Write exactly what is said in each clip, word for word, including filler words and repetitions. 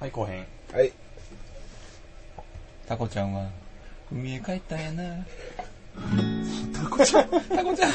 はい、後編。 はい。 タコちゃんは、海へ帰ったんやな。 タコちゃん、タコちゃん、タコちゃん、タコちゃん、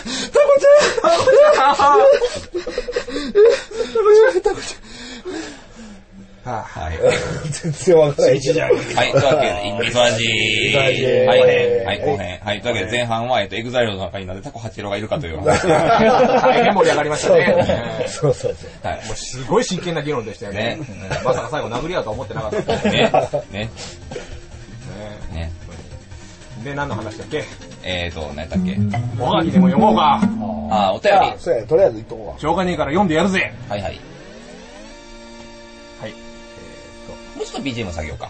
タコちゃん。ははい。全然わからない。 はい、というわけで、インディファージー。はい、はい、後編。はい、というわけで、前半は、えっと、エグザイルの中になぜタコ八郎がいるかという話。 大変盛り上がりましたね。 そうそうそう。 はい。もうすごい真剣な議論でしたよね。まさか最後殴り合うとは思ってなかったですね。ね。ね。 で、何の話だっけ？ えーと、何だっけ？ おはぎでも読もうか。 あ、お便り。 そうや、とりあえず言っとこうか。 しょうがねえから読んでやるぜ。 はいはい。 はい。 もうちょっと ビージーエム 下げようか。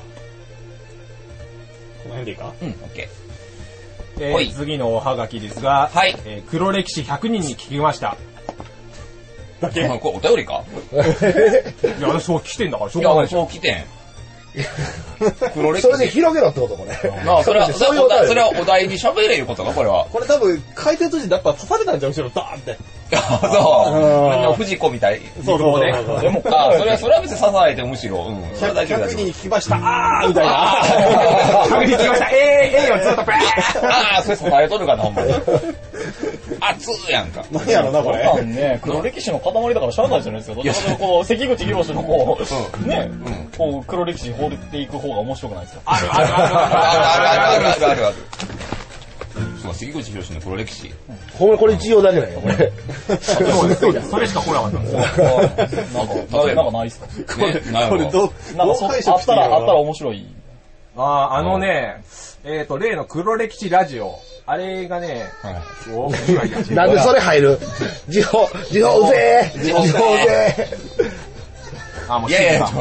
この辺でいいか？ うん、オッケー。えー、次のおはがきですが、 はい。 えー、黒歴史ひゃくにんに聞きました。 だけ？これお便りか？ いや、そう来てんだからしょうがないでしょ。 そう来てん。黒歴史。 それで広げろってことこれ。 まあ、それは、それは、それはお題に喋れることか、これは。 これ多分、回転途中でやっぱ刺されたんじゃん、後ろ、ダーンって。 そう。藤子みたい。 そうそうね。 でも、あ、それは、それは別に刺されてむしろ、うん。 それだけひゃくにん聞きました、あーみたいな。 ひゃくにん聞きました、えー、えーをずっとペーあー、それ刺されとるかな、ほんまに。熱ーやんか。 何やろな、これ。 多分ね、黒歴史の塊だからしゃあないじゃないですか。どっちかというと、こう、関口宏のこう、ね、こう、黒歴史放っていく方が面白くないですか？ あるあるあるあるあるあるあるあるある。そう、関口宏の黒歴史。 ほんまこれ一応だけだよ、これ。 そうです。それしか来なかったんですよ。 なんかないっすか？ これ、これどう、 なんかそ、あったら、あったら面白い。 ああ、あのね、えっと、例の黒歴史ラジオ。あれがね、おなんでそれ入る？時報、時報うぜー時報うぜーあ、もういやいや、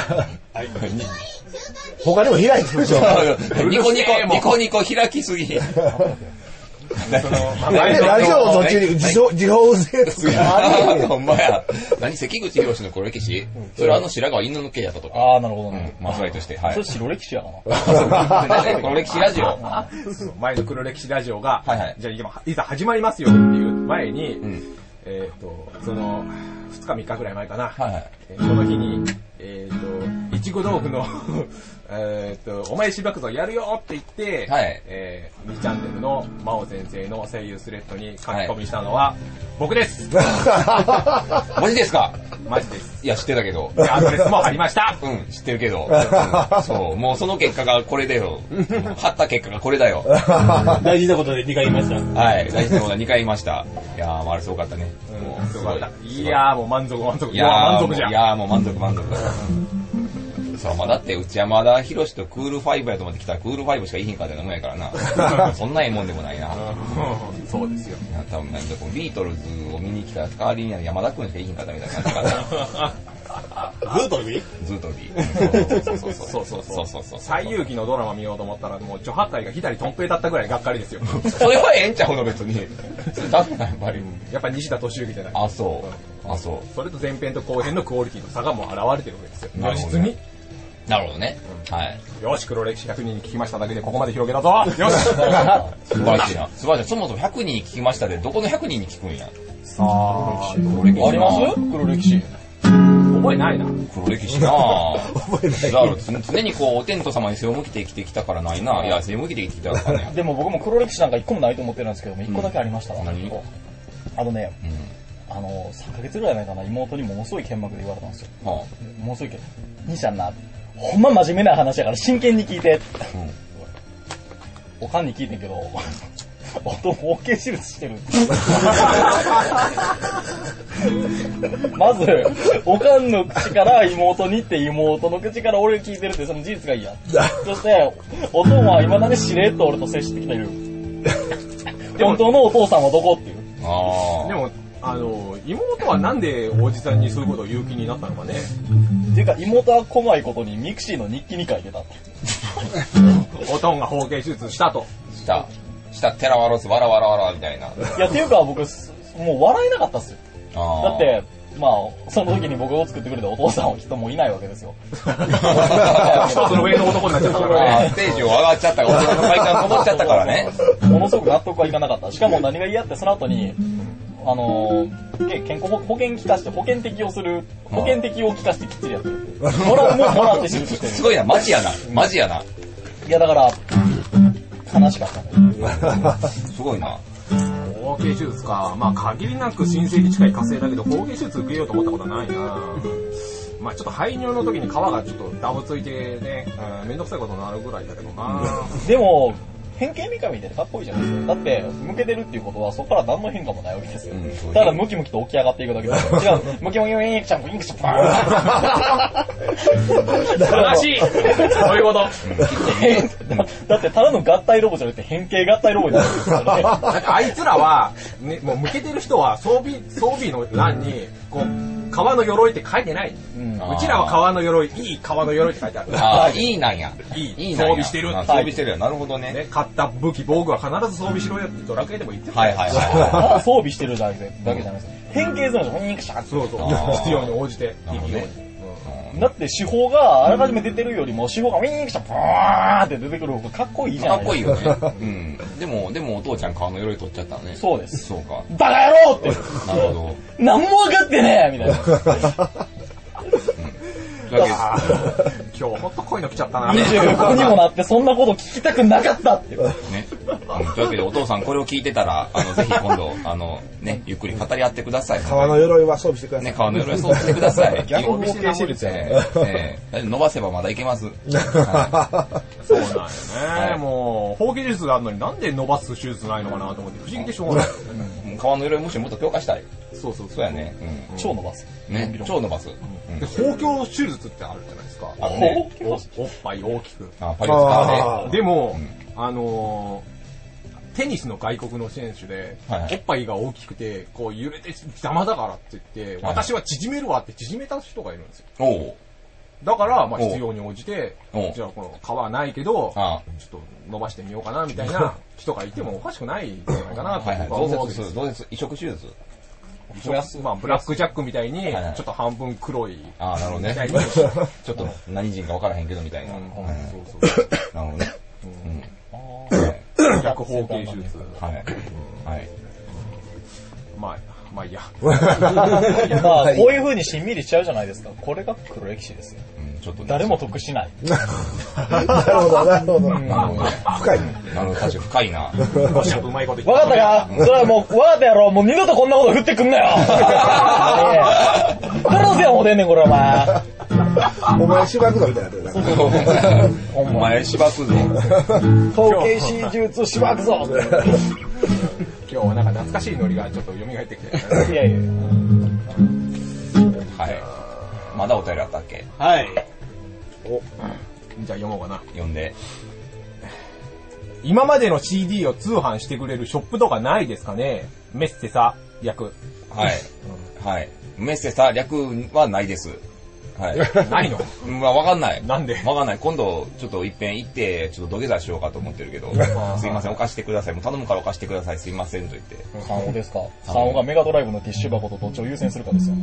他にも開いてるでしょ。 ニコニコ、ニコニコ開きすぎ。 ラジオの途中に時報、時報うぜーとか。 ほんまや。何関口宏の黒歴史？それはあの白髪犬の毛やったとか。 ああ、なるほどね。 まあ、それとして、はい。 それ白歴史やな。 黒歴史ラジオ。 前の黒歴史ラジオが、 はいはい。 じゃあ今、いざ始まりますよっていう前に、えっと、その、ふつかみっかぐらい前かな。 はいはい。 その日に、えっと、いちご豆腐の、えっと、お前しばくぞやるよって言って、 はい。 えー、にチャンネルの真央先生の声優スレッドに書き込みしたのは、僕です。 マジですか？ マジです。 いや、知ってたけど。 アドレスも貼りました。 うん、知ってるけど。そう、もうその結果がこれだよ。貼った結果がこれだよ。 大事なことでにかい言いました。 はい、大事なことはにかい言いました。いやー、あれすごかったね。 もう、すごかった。いやー、もう満足満足。 いやー、 満足じゃん。 いやー、もう満足満足。そう、まあ、だって内山田博士とクールファイブやと思ってきたらクールファイブしかいいひんかったのもんやからな。そんなええもんでもないな。 そうですよ。 多分なんかこうビートルズを見に来た代わりに山田くんしかいいひんかったみたいな感じかな。 ズートルビー？ ズートルビー。そうそうそうそうそうそうそう。 最遊記のドラマ見ようと思ったらもう女八海が左トンペイだったぐらいがっかりですよ。 それはええんちゃうの別に。だってやっぱり。 やっぱ西田敏行じゃない。 あ、そう。あ、そう。 それと前編と後編のクオリティの差がもう現れてるわけですよ。 如実に。なるほどね。はい。 よし、黒歴史ひゃくにんに聞きましただけでここまで広げたぞ。よし。 素晴らしいな。素晴らしい。そもそもひゃくにんに聞きましたで、どこのひゃくにんに聞くんや。 あー、 黒歴史。 あります黒歴史。 覚えないな。 黒歴史なぁ。 覚えない。 だから常にこう、お天道様に背を向けて生きてきたからないな。いや、背を向けて生きてきたからね。 でも僕も黒歴史なんか一個もないと思ってるんですけども、一個だけありましたわ。 何？ あのね、 うん。 あの、さんかげつぐらい前かな、妹にものすごい剣幕で言われたんですよ。 はものすごい剣。兄ちゃんな、ほんま真面目な話やから真剣に聞いて。おかんに聞いてんけど、音も OK 手術してる。まず、おかんの口から妹にって妹の口から俺聞いてるってその事実がいいや。そして、お父は未だにしれっと俺と接してきている。本当のお父さんはどこっていう。 ああ。 でも、あの、妹はなんでおじさんにそういうことを言う気になったのかね。 っていうか、妹は来ないことにミクシーの日記に書いてたって。 おとんが包茎手術したと。 した。した、テラワロス、わらわらわらみたいな。 いや、っていうか僕、もう笑えなかったっすよ。 あだって、まあ、その時に僕を作ってくれたお父さんはきっともういないわけですよ。 一つの上の男になっちゃったからね。 ステージを上がっちゃったから、大人の階段登っちゃったからね。 ものすごく納得はいかなかった。しかも何が嫌って、その後に、あのー、健康保険聞かして保険適用する、保険適用聞かしてきっちりやってる。 もらうもんもらって手術してる。 すごいな、マジやな。マジやな。 いやだから、悲しかったね。 すごいな。 包茎手術か。まあ限りなく新世紀近い火星だけど、包茎手術受けようと思ったことはないな。まあちょっと排尿の時に皮がちょっとダブついてね、うん、めんどくさいことになるぐらいだけどな。 でも、変形三上ってかっこいいじゃないですか。だって、向けてるっていうことは、そこから何の変化もないわけですよ。うん、ただ、ムキムキと起き上がっていくだけで。違う、ムキムキウィンクシャン、ウィンクシャン、パーン正しいそういうこと。だって、ただの合体ロボじゃなくて、変形合体ロボになるんですからね。 だってあいつらは、ね、もう向けてる人は装備、装備の欄に、こう、革の鎧って書いてない。うん、うちらは革の鎧、いい革の鎧って書いてある。 ああ、いいなんや。 いい。 いい装備してる。 装備してるよ。なるほどね。 ね、買った武器、防具は必ず装備しろよってドラクエでも言ってた。 はいはいはい。 装備してるだけじゃないですか。変形するんですよ。ウィンクシャン。 そうそう。必要に応じて。 なるほどね。 だって手法があらかじめ出てるよりも手法がウィーンクシャンブワーって出てくる方がかっこいいじゃないですか。 かっこいいよね。うん。でも、でもお父ちゃん顔の鎧取っちゃったのね。 そうです。 そうか。 バカ野郎って。 なるほど。 何も分かってねえみたいな。 今日ほんとこういうの来ちゃったな。 にじゅうごにもなってそんなこと聞きたくなかったっていう。ね。 というわけでお父さんこれを聞いてたら、あの、ぜひ今度、あの、ね、ゆっくり語り合ってください。 革の鎧は装備してください。 ね、革の鎧は装備してください。 逆包茎手術やね。 ええ。伸ばせばまだいけます。 そうなんよね。もう、包茎手術があるのになんで伸ばす手術ないのかなと思って不思議でしょうがない。 革の鎧むしろもっと強化したい。 そうそうそうやね。 超伸ばす。 ね、超伸ばす。 で、包茎手術ってあるじゃないですか。 あのね、 おっぱい大きく。 あ、パリオスカーでも、あのー、テニスの外国の選手で、おっぱいが大きくて、こう揺れて邪魔だからって言って、私は縮めるわって縮めた人がいるんですよ。 おだから、まあ必要に応じて、じゃあこの皮はないけど、ちょっと伸ばしてみようかなみたいな人がいてもおかしくないんじゃないかなと思うわけです。 どうです？移植手術？ まあ、ブラックジャックみたいに、ちょっと半分黒い。 ああ、なるほどね。ちょっと何人か分からへんけどみたいな。そうそう。なるほどね。 逆包茎手術。 はい。はい。 まあ、まあいいや。 まあ、こういう風にしんみりしちゃうじゃないですか。これが黒歴史ですよ。 ちょっと誰も得しない。 なるほど、なるほど。深い。 なるほど、確かに深いな。 うまいこと言って。 わかったか？それはもう、わかったやろ。もう二度とこんなこと振ってくんなよ。誰のせいやも出んねん、これお前。 お前しばくぞみたいなってる。 お前しばくぞ。 包茎手術しばくぞ。 今日なんか懐かしいノリがちょっと蘇ってきて。 いやいや。 はい。まだお便りあったっけ？ はい。 お、じゃあ読もうかな。 読んで。 今までの シーディー を通販してくれるショップとかないですかね？メッセさ、略。 はい。うん、はい。メッセさ、略はないです。はい。 ないの？ まあ、わかんない。 なんで？ わかんない。今度、ちょっと一遍行って、ちょっと土下座しようかと思ってるけど、すいません、お貸してください。もう頼むからお貸してください。すいません、と言って。 さんおですか？さんおがメガドライブのティッシュ箱とどっちを優先するかですよ。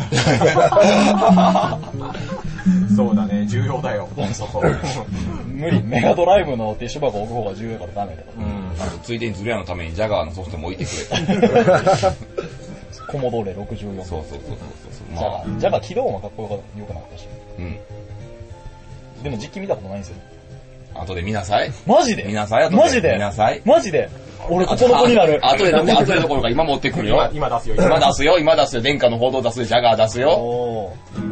そうだね、重要だよ。そこ。 無理。メガドライブのティッシュ箱置く方が重要だからダメだから。 うん。あと、ついでにズレアのためにジャガーのソフトも置いてくれた。 コモドーレろくじゅうよん。 そうそうそうそうそう。ジャガー、ジャガー起動もかっこよくなかったし。 うん。 でも実機見たことないんですよ。 後で見なさい。 マジで見なさい。 マジで見なさい。 マジで俺ここの子になる。 後で、後でどころか今持ってくるよ。 今出すよ。 今出すよ。今出すよ。殿下の報道出すよ。ジャガー出すよ。 お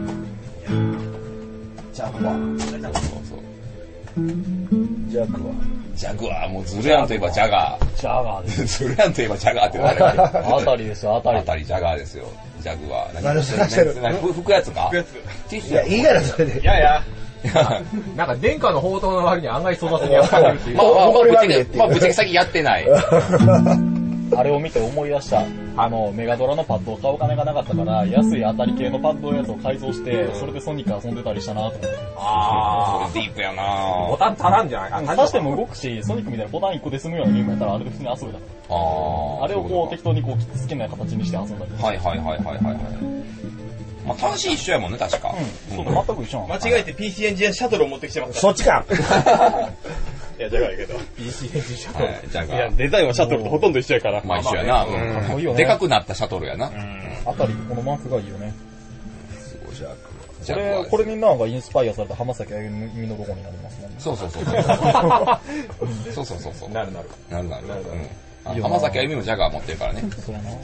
ジャグワー。そうそう。 ジャグワー。 ジャグワー。もうズルヤンといえばジャガー。 ジャガーです。 ズルヤンといえばジャガーって誰か。 あたりですよ、あたり。 あたりジャガーですよ。ジャグワー。 何してらっしゃる？ 拭くやつか？拭くやつ。ティッシュ。 いや、いいからそれで。 いやいや。 なんか殿下の報道の割に案外育てにやってるっていう。 まあ、まあ、ぶっちゃけ先やってない。 あれを見て思い出した。あの、メガドラのパッドを買う金がなかったから、安い当たり系のパッドのやつを改造して、それでソニック遊んでたりしたなと思って。 あー、それディープやなボタン足らんじゃないか。 刺しても動くし、ソニックみたいなボタンいっこで済むようなゲームやったら、あれで普通に遊べた。 あー。 あれをこう適当にこう好きな形にして遊んだり。 はいはいはいはいはいはい。まあ、端子一緒やもんね、確か。 うん。そう、全く一緒なの。 間違えて ピーシー エンジンシャトルを持ってきてますそっちか。 いや、じゃがやけど。 ピーシー エンジンシャトル。 ジャガー。 いや、デザインはシャトルとほとんど一緒やから。 まあ一緒やな。 かっこいいよね。 でかくなったシャトルやな。 あたり、このマークがいいよね。 すごいジャグワー。 これ、これになんかインスパイアされた浜崎あゆみのロゴになりますね。 そうそうそう。そうそうそうそう。 なるなる。 なるなる。うん。浜崎あゆみもジャガー持ってるからね。 そうやな。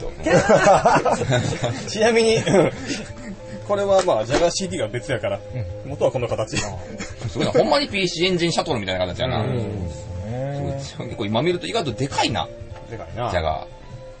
ちなみに、これはまあ、ジャガー シーディー が別やから、元はこの形。 すごいな。ほんまに ピーシー エンジンシャトルみたいな形やな。結構今見ると意外とでかいな。 でかいな。 ジャガー。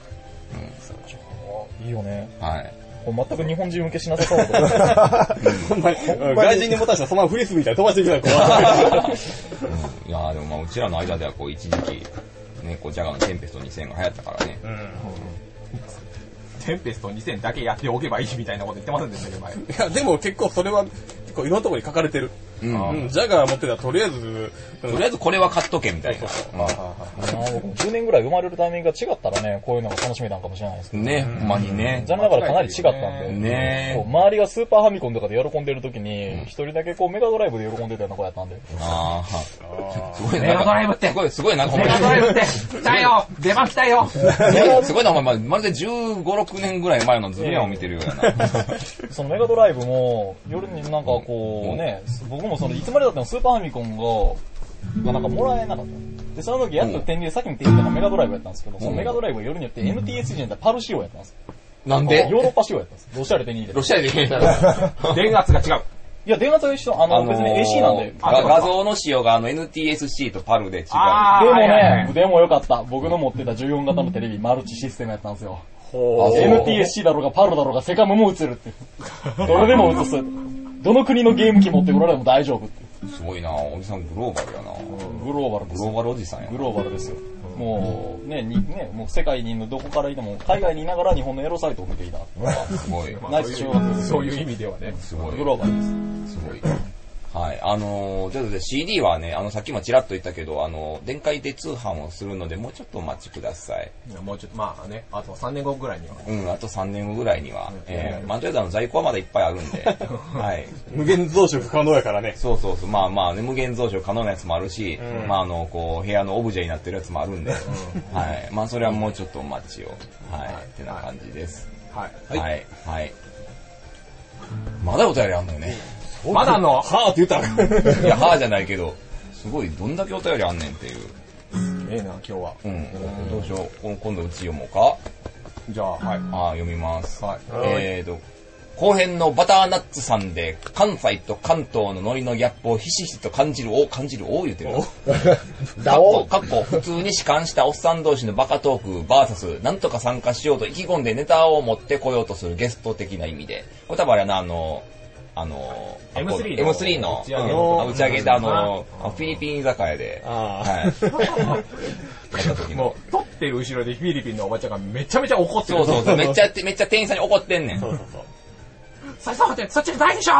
いいよね。 はい。 これ全く日本人向けしなさそうだほんまに、外人に持たしたらそのままフリスみたいに飛ばしていくから怖い。 いやでもまあうちらの間ではこう一時期、ね、こうジャガーのテンペストにせんが流行ったからね。うん。 テンペストにせんだけやっておけばいいみたいなこと言ってませんでしたけど、前。いや、でも結構それは、結構いろんなところに書かれてる。うん。ジャガー持ってたらとりあえず、 とりあえずこれは買っとけみたいな。 僕もじゅうねんぐらい生まれるタイミングが違ったらね、こういうのが楽しめたんかもしれないですけど。 ね、ほんまにね。 残念ながらかなり違ったんで。 ね周りがスーパーファミコンとかで喜んでる時に、一人だけこうメガドライブで喜んでたような子やったんで。 ああ。 すごいね。メガドライブって。 すごい、すごいな、 メガドライブって。来たよ出番来たよすごいな、お前、まるでじゅうご、ろくねんぐらい前のズビアンを見てるようやな。 そのメガドライブも、夜になんかこうね、僕もそのいつまでだってもスーパーファミコンが、がなんかもらえなかった。で、その時やっと手に入れ、先に手に入れたのがメガドライブやったんですけど、そのメガドライブは夜によって エヌティーエス じゃなくてパル仕様やったんです。 なんでヨーロッパ仕様やったんです。ロシアで手に入れて。 ロシアで手に入れた電圧が違う。 いや、電圧は一緒。あの、別に エーシー なんで。 画像の仕様があの エヌティーエスシー とパルで違う。でもね、でもよかった。僕の持ってたじゅうよん型のテレビ、マルチシステムやったんですよ。エヌティーエスシー だろうがパルだろうがセカムも映るって。どれでも映す。どの国のゲーム機持ってこられても大丈夫って。 すごいなおじさんグローバルやなグローバルです。 グローバルおじさんや。 グローバルですよ。もう、ね、に、ね、もう世界にどこからいても、海外にいながら日本のエロサイトを見ていた。 すごい。 ナイス小学生。 そういう意味ではね。 すごい。 グローバルです。 すごい。はい。あのー、ということで シーディー はね、あの、さっきもちらっと言ったけど、あの、電解で通販をするので、もうちょっとお待ちください。 いやもうちょっと、まあね、あとさんねんごぐらいには。 うん、あとさんねんごぐらいには。うん、えー、まあ、とりあえずあの、在庫はまだいっぱいあるんで、はい。 無限増殖可能やからね。 そうそうそう。まあまあね、無限増殖可能なやつもあるし、うん、まああの、こう、部屋のオブジェになってるやつもあるんで、うん、はい。まあ、それはもうちょっとお待ちを。はい。はい、ってな感じです。 はい。 はい。はい。まだお便りあんのよね。 まだの、 はぁって言ったら。いや、はぁじゃないけど、すごい、どんだけお便りあんねんっていう。 ええな、今日は。 うん。どうしよう。今度うち読もうか。 じゃあ、はい。 ああ、読みます。 はい。 えーと、後編のバターナッツさんで、関西と関東のノリのギャップをひしひしと感じるを感じるを言うてる。かっこ、かっこ、普通に弛緩したおっさん同士のバカトーク、バーサス、なんとか参加しようと意気込んでネタを持ってこようとするゲスト的な意味で。これ多分あれやな、あの、あの、 エムスリーエムスリー の打ち上げ、うん、打ち上げであの、フィリピン居酒屋で、 はい。 やった時もう、撮ってる後ろでフィリピンのおばちゃんがめちゃめちゃ怒ってる。 そうそうそう、めっちゃ、めっちゃ店員さんに怒ってんねん。そうそうそう。 それそうってそっちじゃないでしょ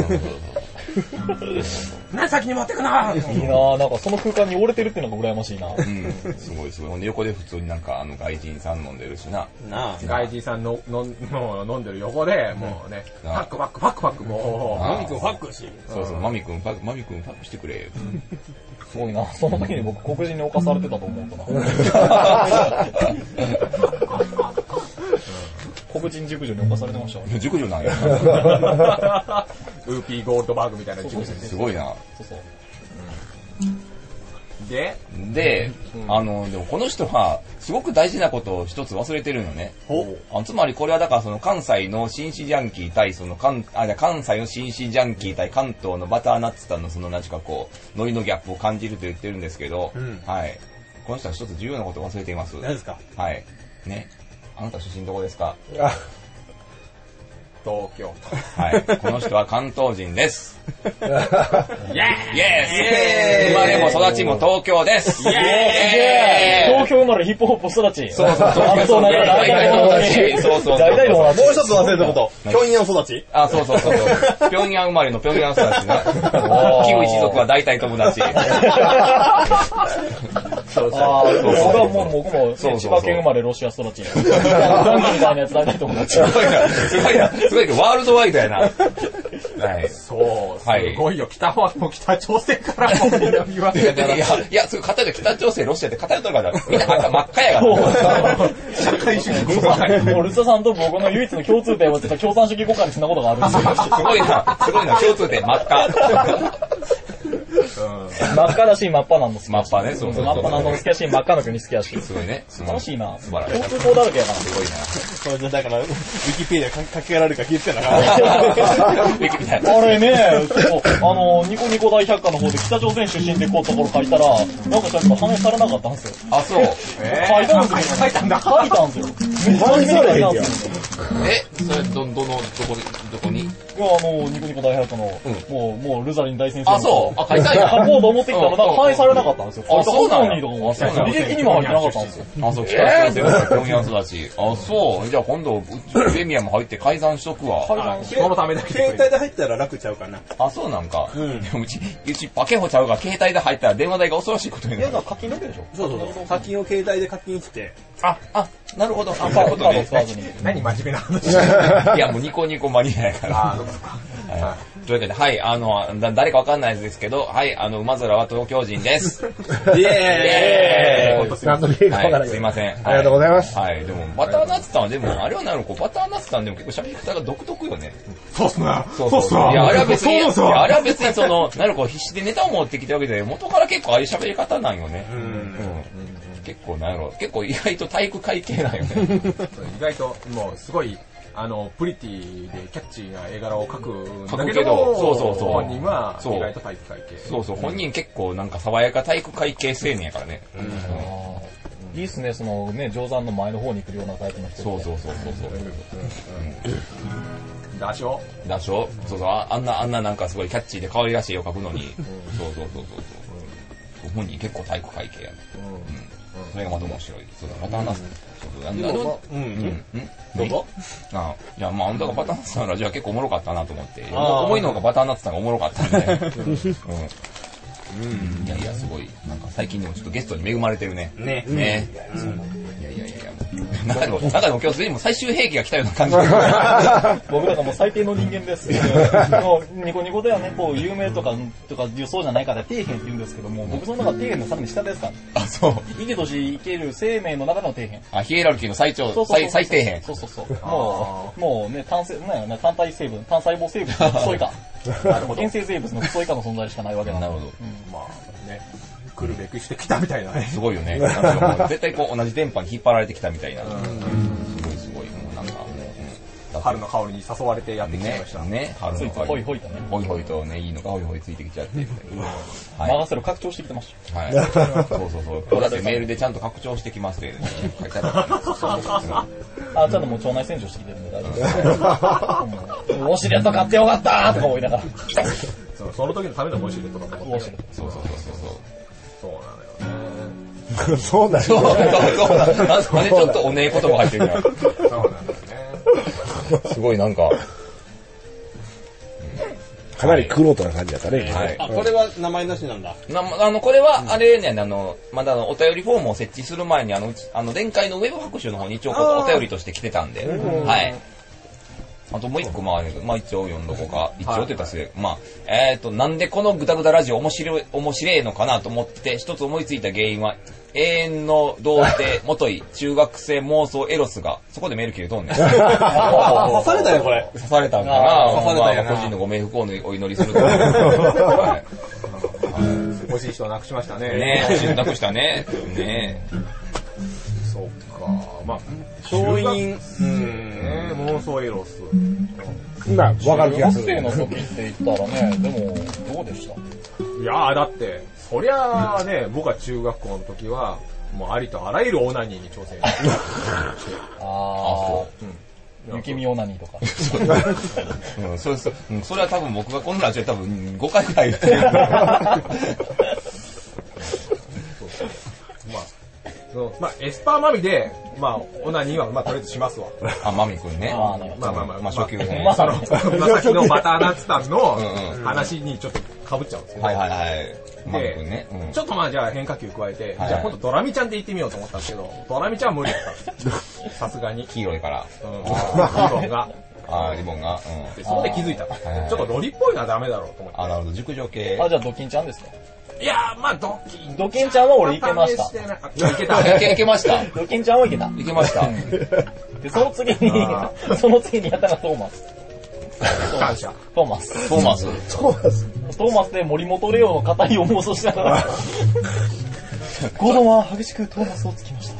何先に持ってくのいいななんかその空間に折れてるっていうのが羨ましいな。 うん、すごいすごい。横で普通になんかあの外人さん飲んでるしな。 なあ外人さんののの飲んでる横でもうね、パックパックパックパックもうマミ君ファックし。 そうそう、マミ君ファックマミ君ファックしてくれ。 すごいな。その時に僕黒人に侵されてたと思うとな。黒人熟女に侵されてました。 熟女なんや。 ウーピーゴールドバーグみたいな熟女すごいな。 そうそう。 でで、うん、あの、でもこの人は、すごく大事なことを一つ忘れてるのね。あつまりこれはだからその関西の紳士ジャンキー対その関、あ、じゃ関西の紳士ジャンキー対関東のバターナッツさんのその何かこう、ノリのギャップを感じると言ってるんですけど、うん、はい。この人は一つ重要なことを忘れています。 何ですか？ はい。ね。あなた出身どこですか？ 東京都。はい。この人は関東人です。イェーイイエーイ生まれも育ちも東京です。イェーイ東京生まれヒップホップ育ち。 そうそう、東京育ち。そうそう。 大体のもう一つ忘れたこと。平壌育ち？ あ、そうそうそう。平壌生まれの平壌育ちな。キウ一族は大体友達。 そうそう。ああ、僕はもう僕も千葉県生まれロシア育ち。ジャンキーみたいなやつ大体友達。 すごいな。すごいな。すごいけどワールドワイドやな。 はい。 そう、すはいごいよ。北はもう北朝鮮からも南はいや、いや、いや、そう、偏って北朝鮮、ロシアって偏ってるから、みんな赤真っ赤やから。 社会主義ルツァさんと僕の唯一の共通点は、共産主義国家にそんなことがあるんですよ。 すごいな、すごいな、共通点、真っ赤。 真っ赤だし、真っ赤なんです真っ赤ね、そうそうそう。 真っ赤なんの好きやし、真っ赤の国好きやし。 すごいね。 素晴らしいな。 素晴らしい。 共通項だらけやから。 すごいな。 それでだから、ウィキペディア書き換えられるか気づけなかった。 あれね、あの、ニコニコ大百科の方で北朝鮮出身ってこうところ書いたら、なんかちゃんと反映されなかったんですよ。 あ、そう。 え書いたんですよ。 書いたんだ。 書いたんですよ。めっちゃ書いたんですよ。 え、それ、ど、どの、どこ、どこにいや、あの、ニコニコ大百科の、もう、もう、ルザリン大先生の。 あ、そう。あ、書いたんや。 書こうと思ってきたら、なんか反映されなかったんですよ。 あ、そうなんや。 履歴にも入ってなかったんですよ。 あ、そう、北朝鮮のピョンヤン育ち。あ、そう。じゃあ今度、プレミアム入って改ざんしとくわ。 改ざんしこのためだけ携帯で入ったら楽ちゃうかな。 あ、そうなんか。でもうち、うちパケホちゃうが、携帯で入ったら電話代が恐ろしいことになる。 いや、課金だけでしょ。 そうそうそう。課金を携帯で課金して。 あ、あ、なるほど。あ、そうカいうことね。 ード使わずに。 何真面目な話。 いや、もうニコニコマニアやから。 あー、そうか。 はい、というわけで、はい、あの、だ誰かわかんないですけど、はい、あの、馬空は東京人です。イエーイ何の理由かわからは、 ないい。 すいません。 ありがとうございます。 はい、はい、でも、バターナッツさんはでも、あれはなるこう、バターナッツさんでも結構喋り方が独特よね。 そうっすね。 そうそうっすね。 いや、あれは別に、いそうっすね。 や、あれは別にその、なるこう、必死でネタを持ってきたわけで、元から結構ああいう喋り方なんよね。うん。うん。結構なんやろ、結構意外と体育会系なんよね。 意外と、もう、すごい、あの、プリティでキャッチーな絵柄を描くんだ描くけけど、 どそうそうそう本人はそう意外と体育会系。 そうそう、本人結構なんか爽やか体育会系青年やからね。うん。 いいっすね、そのね、定山の前の方に来るようなタイプの人。 そうそうそうそうそう。 ダショだしょそうそう、ああんな、あんななんかすごいキャッチーで可愛らしい絵を描くのに、そうそうそうそうそう。本人結構体育会系やね。うん。それがまた面白い。そうだ、バターナッツ。そうそう、あの、うん、うん、どうぞ。あ、いや、まあ、あんたがバターナッツさんのラジオは結構おもろかったなと思って、思いのほかバターナッツさんがおもろかったんで、うん。いやいや、すごい、なんか最近でもちょっとゲストに恵まれてるね。ね。ね。いやいやいやいや、中でも、中でも今日すでにも最終兵器が来たような感じ。 僕らがもう最低の人間です。もうニコニコではね、こう、有名とか、とか、そうじゃないから底辺って言うんですけども、僕その中底辺のさらに下ですから。 あ、そう。 生きとし生ける生命の中の底辺。 あ、ヒエラルキーの最長、最、最底辺。 そうそうそう。もう、もうね、単性、ね、単体成分、単細胞生物の細いか。なるほど。原生生物の細いかの存在しかないわけなんなるほど。 まあね、来るべくしてきたみたいなね。 すごいよね。なんかもう絶対こう同じ電波に引っ張られてきたみたいな。すごいすごい。もうなんかもう、 春の香りに誘われてやってきちゃいました。 ね、ね、春の香り。 ほいほいとね。 ほいほいとね、いいのがほいほいついてきちゃって。 任せろ拡張してきてました。 はい。そうそうそう。だってメールでちゃんと拡張してきますって書いてある。 あ、ちゃんともう腸内洗浄してきてるんで大丈夫です。ウォシュレット買ってよかったーとか思いながら。 その時のためのウォシュレットだと思って。 そうそうそうそう。 そうなのよね。 そうだよ。 そうそうそう。なんでちょっとおねえ言葉入ってるから。 そうなんだよね。 すごいなんか。 かなりクロートな感じだったね。 はい。 あ、これは名前なしなんだ。 なあの、これは、あれね、あの、まだあの、お便りフォームを設置する前に、あの、うち、あの、前回のウェブ拍手の方に一応お便りとして来てたんで、はい。あともう一個、まあ、まあ一応読んどこうか。一応って言ったらすげえ、まあ、えっと、なんでこのグダグダラジオ面白い、面白いのかなと思って、一つ思いついた原因は、永遠の童貞、元い、中学生妄想エロスが、そこでメール切れとんねん。刺されたよ、これ。 刺されたんかな。 刺されたよな。 個人のご冥福をお祈りすると。はい。 欲しい人はなくしましたね。 ねえ、死んだくしたね。ねえ。 そうか。まあ、 教員、 うん、ね、妄想エロス。 今、わかる気がする。 中学生の時って言ったらね、でも、どうでした？ いやー、だって、そりゃあね、僕は中学校の時は、もうありとあらゆるオナニーに挑戦して。 ああ、うん。雪見オナニーとか。 うん、そうそう、うん。それは多分僕がこのラジオ多分ごかいぐらい言ってる。 まあ、エスパーマミで、まあ、オナニーは、まあ、とりあえずしますわ。 あ、マミ君ね。 まあまあまあまあ、 まあ、初級編。 まあ、その、まさきのバターナッツさんの話にちょっと被っちゃうんですけど。 はいはいはい。マミ君ね。 ちょっとまあ、じゃあ変化球加えて、じゃあ今度ドラミちゃんで行ってみようと思ったんですけど、ドラミちゃんは無理だったんですよ。さすがに。 黄色いから。 うん。黄色が。 あー、リボンが。うん。 でそこで気づいたの。ちょっとロリっぽいのはダメだろうと思って。 あ、なるほど、熟女系。 あ、じゃあドキンちゃんですか？ いやー、まあドキン。 ドキンちゃんは俺いけました。 いけた。 いけ、いけました。 ドキンちゃんはいけた。 いけました。 で、その次に、その次にやったのがトーマス。 感謝。 トーマス。 トーマス。 そうなんです。 トーマスで森本レオの語りを妄想しながら、ゴードンは激しくトーマスをつきました。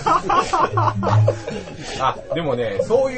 あ、でもね、そういう、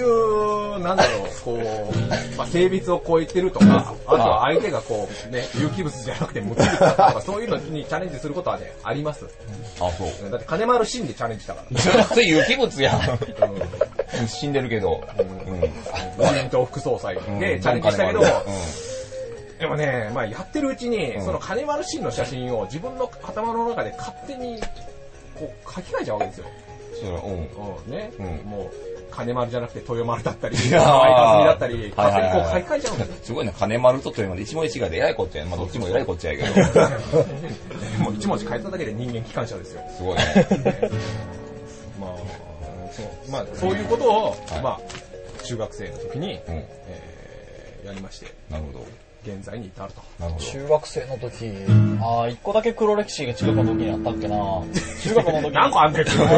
なんだろう、こう、まあ、性別を超えてるとか、あとは相手がこう、ね、有機物じゃなくて無機物だとか、そういうのにチャレンジすることはね、あります。 あ、そう。 だって金丸シンでチャレンジしたから。 それ有機物やん。死んでるけど。 自民党副総裁でチャレンジしたけど、でもね、まあやってるうちに、その金丸シンの写真を自分の頭の中で勝手にこう書き換えちゃうわけですよ。 それは、うん。 うん、ね、 うん、 もう金丸じゃなくて豊丸だったり、河合克実だったり、勝手にこう書き換えちゃうんですよ。 すごいな、金丸と豊丸で一文字違いで偉いこっちゃや。まあどっちも偉いこっちゃやけど。 もう一文字変えただけで人間機関車ですよ。 すごいね。 まあ、そう、まあそういうことを、 はい、 まあ中学生の時に、 うん、 えー、やりまして。 なるほど。 現在に至ると。 なるほど。 中学生の時、ああ、一個だけ黒歴史が中学の時にあったっけな。中学の時に。 何個あんねん、結局。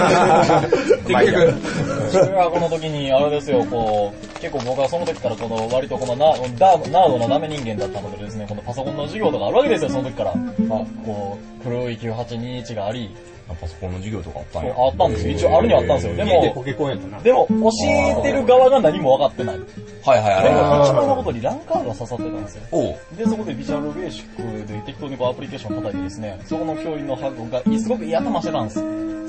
中学の時に、あれですよ、こう、結構僕はその時からこの割とこのナナードなダメ人間だったのでですね、このパソコンの授業とかあるわけですよ、その時から。まあ、こう、古いきゅうはちにいちがあり、 パソコンの授業とかあったんや。 あったんですよ。一応あるにはあったんですよ。でも、 ポケコンやったな。 でも、教えてる側が何も分かってない。 はいはいはい。 でも、一番のことにランカードが刺さってたんですよ。 おう。 で、そこでビジュアルベーシックで適当にこうアプリケーション叩いてですね、そこの教員のハグがすごくいい頭してたんです。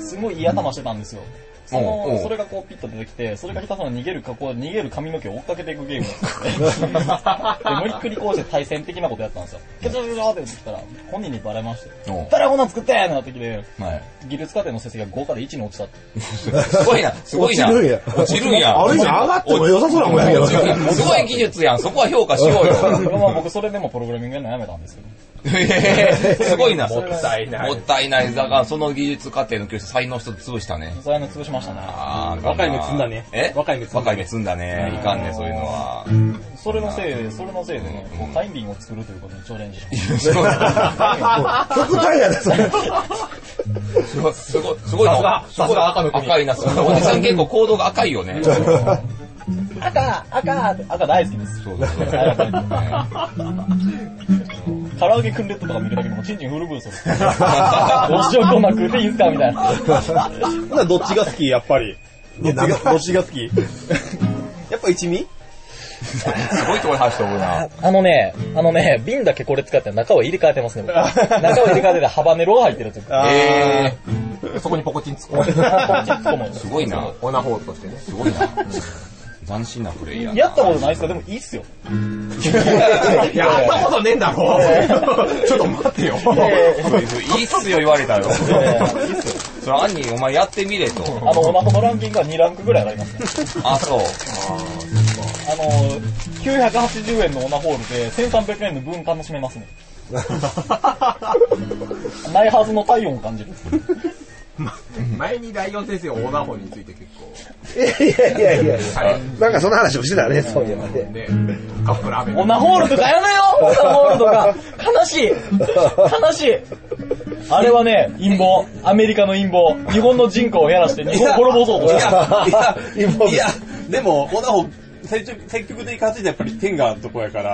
すごいいい頭してたんですよ。その、それがこうピッと出てきて、それがひたすら逃げる加工、逃げる髪の毛を追っかけていくゲームなんですね。で、無理っくりこうして対戦的なことやったんですよ。ケチョケチョって出てきたら、本人にバレまして、誰がこんなん作ってんってなってきて、はい、技術課程の成績がごからいちに落ちたって。 すごいな、すごいな。 落ちるんや。 落ちるんや。 ある意味上がっても良さそうなもんやけど。 すごい技術やん、そこは評価しようよ。 まあ僕それでもプログラミングやるのやめたんですけど。 すごいな。 もったいない。 もったいない。だからその技術課程の教師才能一つ潰したね。 才能潰しましたね。 あー若い目積んだね。 え若い目積んだ。 若い目積んだね。いかんね、そういうのは。 それのせいで、それのせいでね、もうタイミングを作るということにチャレンジしました。 すごい。 極端やね、それ。 すごい、すごい、すごいな。 さすが赤の国。 赤いな。おじさん結構行動が赤いよね。 赤赤赤大好きです。 そうそうそう。 唐揚げくんレッドとか見るだけでもチンチンフルブーストです。どうしようこんなん食うていいんすかみたいな。 ほなどっちが好きやっぱり。どっちが、どっちが好きやっぱ一味すごいところに話しておるな。 あのね、あのね、瓶だけこれ使って中を入れ替えてますね。中を入れ替えててハバネロが入ってるというか。 えー、そこにポコチン突っ込む。 ポコチン突っ込む。 すごいな。 オナホールとしてね。 すごいな。斬新なプレイヤー。 やったことないですか？でもいいっすよ。 いや、やったことねえんだろ。ちょっと待ってよ。 いいっすよ言われたよ。いいっすよ。それ、アンニーお前やってみれと。 あの、オナホのランキングがにランクぐらい上がりますね。 あ、そう。 あの、きゅうひゃくはちじゅうえんのオナホールでせんさんびゃくえんの分楽しめますね。ないはずの体温を感じる。 前にライオン先生オーナーホについて結構。 いやいやいやいや。なんかその話をしてたね、そういえばね。 ね、カップラーメン。 オナホールとかやめよオナホールとか。悲しい。悲しい。あれはね、陰謀。アメリカの陰謀。日本の人口を減らして日本を滅ぼそうとした。 いや、陰謀。いや、でも、オナホ、積極的に勝つとやっぱり天がとこやから。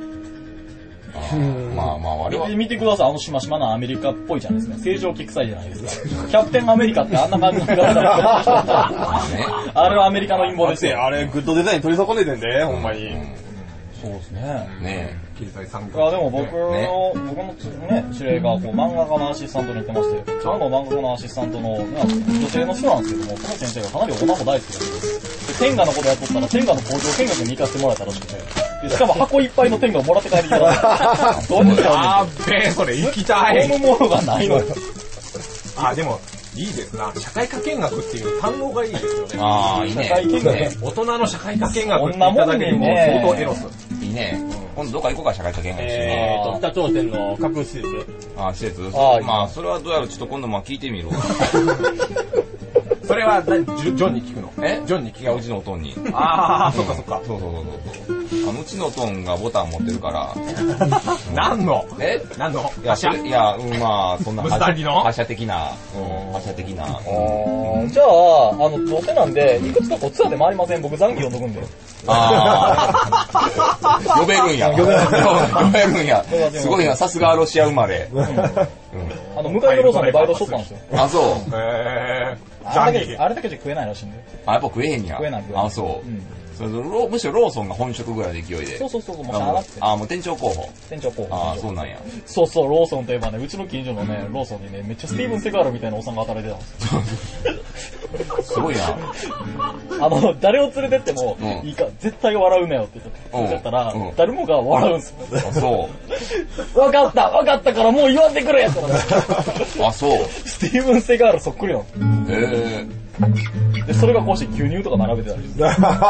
まあまあ、我々 見てください、あのしましまなアメリカっぽいじゃないですか。正常期臭いじゃないですか。キャプテンアメリカってあんな感じの方あれはアメリカの陰謀ですよ。 あれ、グッドデザイン取り損ねてんで、ほんまに。 そうですね。 ね経済産業。いや、でも僕の、僕のね、知り合いがこう漫画家のアシスタントに行ってまして、その漫画家のアシスタントの、女性の人なんですけども、その先生がかなりオナホ大好きだで、天下のことやっとったら、天下の工場見学に行かせてもらったらしくて、でしかも箱いっぱいの天下をもらって帰ってきたら、どうにか。 あーべえ、それ行きたい。 このものがないのよ。 あ、でも、いいですな。社会科見学っていう単語がいいですよね。 ああ、いいね。 社会見学。 大人の社会科見学って言っただけでもう相当エロス。 いいね。今度どっか行こうか、社会科見学しえーと、北朝鮮の核施設。 あ、施設あまあ、それはどうやらちょっと今度まあ聞いてみろ。 それはジョジョンに聞くの？ えジョンに聞く？ いや、うちのおとんに。 ああ、そっかそっか。 そうそうそうそう。あの、うちのおとんがボタン持ってるから。 何の？ え何の？ いや、それいや、うん、まあ、そんなムスタンリの覇者的な、うん、覇者的な。 ーじゃあ、あの、どうせなんで、いくつかこうツアーで回りません？僕残機呼んどくんで。 ああ。呼べるんや。呼べるんや。すごいな、さすがロシア生まれ。うん。 あの、向かいのローソンでバイトしとったんですよ。 あ、そう。 へー。 あれだけ、あれだけじゃ食えないらしいんで。 あ、やっぱ食えへんや。 食えない食えないあ、そう。 うんそれロむしろローソンが本職ぐらいの勢いで。 そうそうそう、もうしあもうゃあなくて。 あ、もう店長候補。 店長候補。 ああ、そうなんや。 そうそう、ローソンといえばね、うちの近所のね、ローソンにね、めっちゃスティーブン・セガールみたいなおっさんが働いてたんですよ。 すごいな。 あの、誰を連れてっても、 うんいいか、絶対笑うなよって言ってったら、 うん誰もが笑うんですよ。 あ、そう。 わかったわかったからもう言わんでくれって言ったらあ、そう。 スティーブン・セガールそっくりなの。 へえ。 で、それがこうして牛乳とか並べてたりして。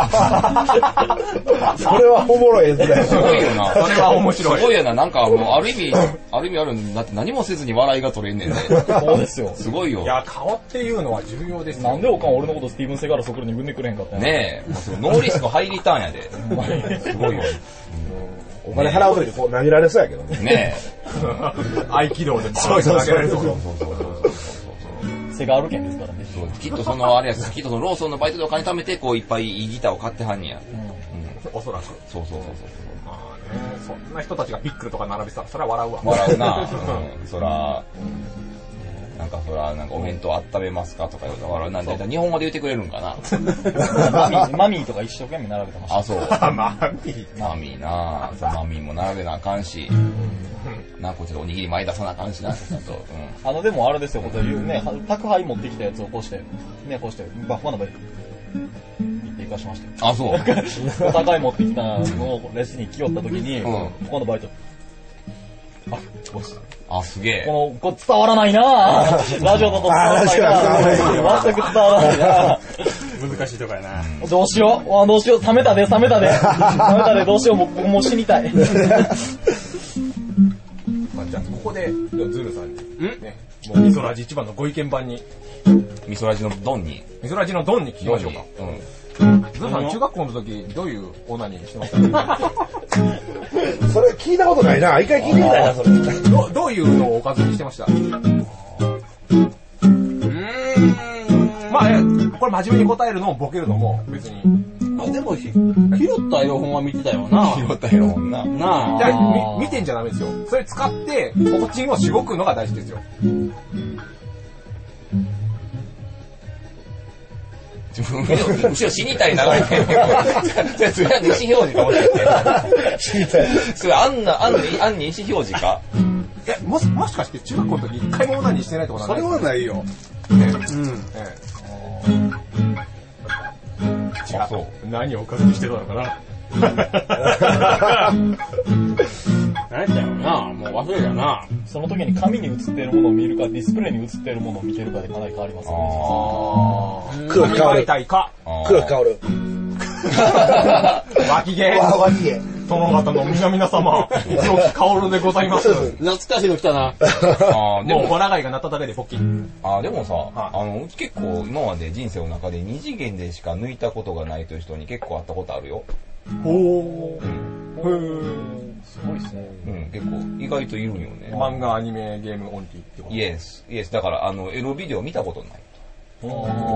それはおもろいですね。 すごいよな。 それは面白い。 すごいよな。なんかもう、ある意味、ある意味あるんだって何もせずに笑いが取れんねんね。 そうですよ。 すごいよ。 いや、顔っていうのは重要ですよ。 なんでおかん俺のことスティーブン・セガールそっくりに産んでくれへんかったんや。 ねえ。もうそのノーリスクハイリターンやで。すごいよ。 お金払うときこう投げられそうやけどね。 ね合気道でそうそうそうえ。そうそうそうそうそう。 セガール券ですからね。 そうきっとそのあれやきっとそのローソンのバイトでお金貯めてこういっぱいいいギターを買ってはんねや。 おそらく。 そうそうそうそう。 まあね、そんな人たちがピックルとか並べてたら、それは笑うわ。 笑うな。うん、そら、なんかそら、なんかお弁当温めますかとか言うと笑う。なんで、日本語で言ってくれるんかな。 マミー、マミーとか一生懸命並べてました。 あ、そう。 まあ、いい。 マミーなそうマミーも並べなあかんし、なんかちょっとおにぎり前出さなあかんしな、ちょっと。うん。 あの、でもあれですよ、こういうね、宅配持ってきたやつをこうして、ね、こうして、バッファナバで、行って行かしましたよ。 あ、そう。 宅配持ってきたのをレジに来よった時に、 うんこのバイト、あ、こあ、すげえ。 の、これ伝わらないなぁ。ラジオだと伝わらないなぁ。全く伝わらないなぁ。 難しいとこやな。 どうしよう。あどうしよう。冷めたで、冷めたで。冷めたで、どうしよう。もう、もう死にたい。 まあ、じゃあ、ここで、ズルさんに、ね、もう、ミソラジ一番のご意見番に、 ミソラジのドンに。 ミソラジのドンに聞きましょうか。 うん。 ズルさん、中学校の時、どういうオナニーしてましたか？ それ聞いたことないな。一回聞いてみたいな、それ。 どどういうのをおかずにしてました？うーん。まあ、これ真面目に答えるのもボケるのも別に。 あ、でもひ、拾ったエロ本は見てたよな。 拾ったやろもんな。 なあ。 いや、み見てんじゃダメですよ。それ使って、おちんをしごくのが大事ですよ。 むしろ死にたい流れてる。それは意思表示かもしれない。死にたい。それあんな、あんに、あんに意思表示かえ、もし、もしかして中学校の時一回もオナニーしてないってことはそれないですか？ はないよ。 ねうん。 えあ、そう。 え何をおかずにしてたのかな？ 何やったよな。もう忘れたな。 その時に紙に映っているものを見るか、ディスプレイに映っているものを見てるかでかなり変わりますよね。 あ黒木薫。 たいか。 黒木薫。 脇毛。 わ、わき毛。 殿方の皆々様、黒木薫でございます。 懐かしいの来たな。 あーでも、 もうホラ貝が鳴っただけでポッキン。 あーでもさ、 はいあの、うち結構今まで人生の中で二次元でしか抜いたことがないという人に結構会ったことあるよ。 ほうん。 ー。 すごいですね。 うん、結構意外といるんよね。 漫画、アニメ、ゲーム、オンリーってこと。 イエス、イエス。だから、あの、エロビデオ見たことない。 あ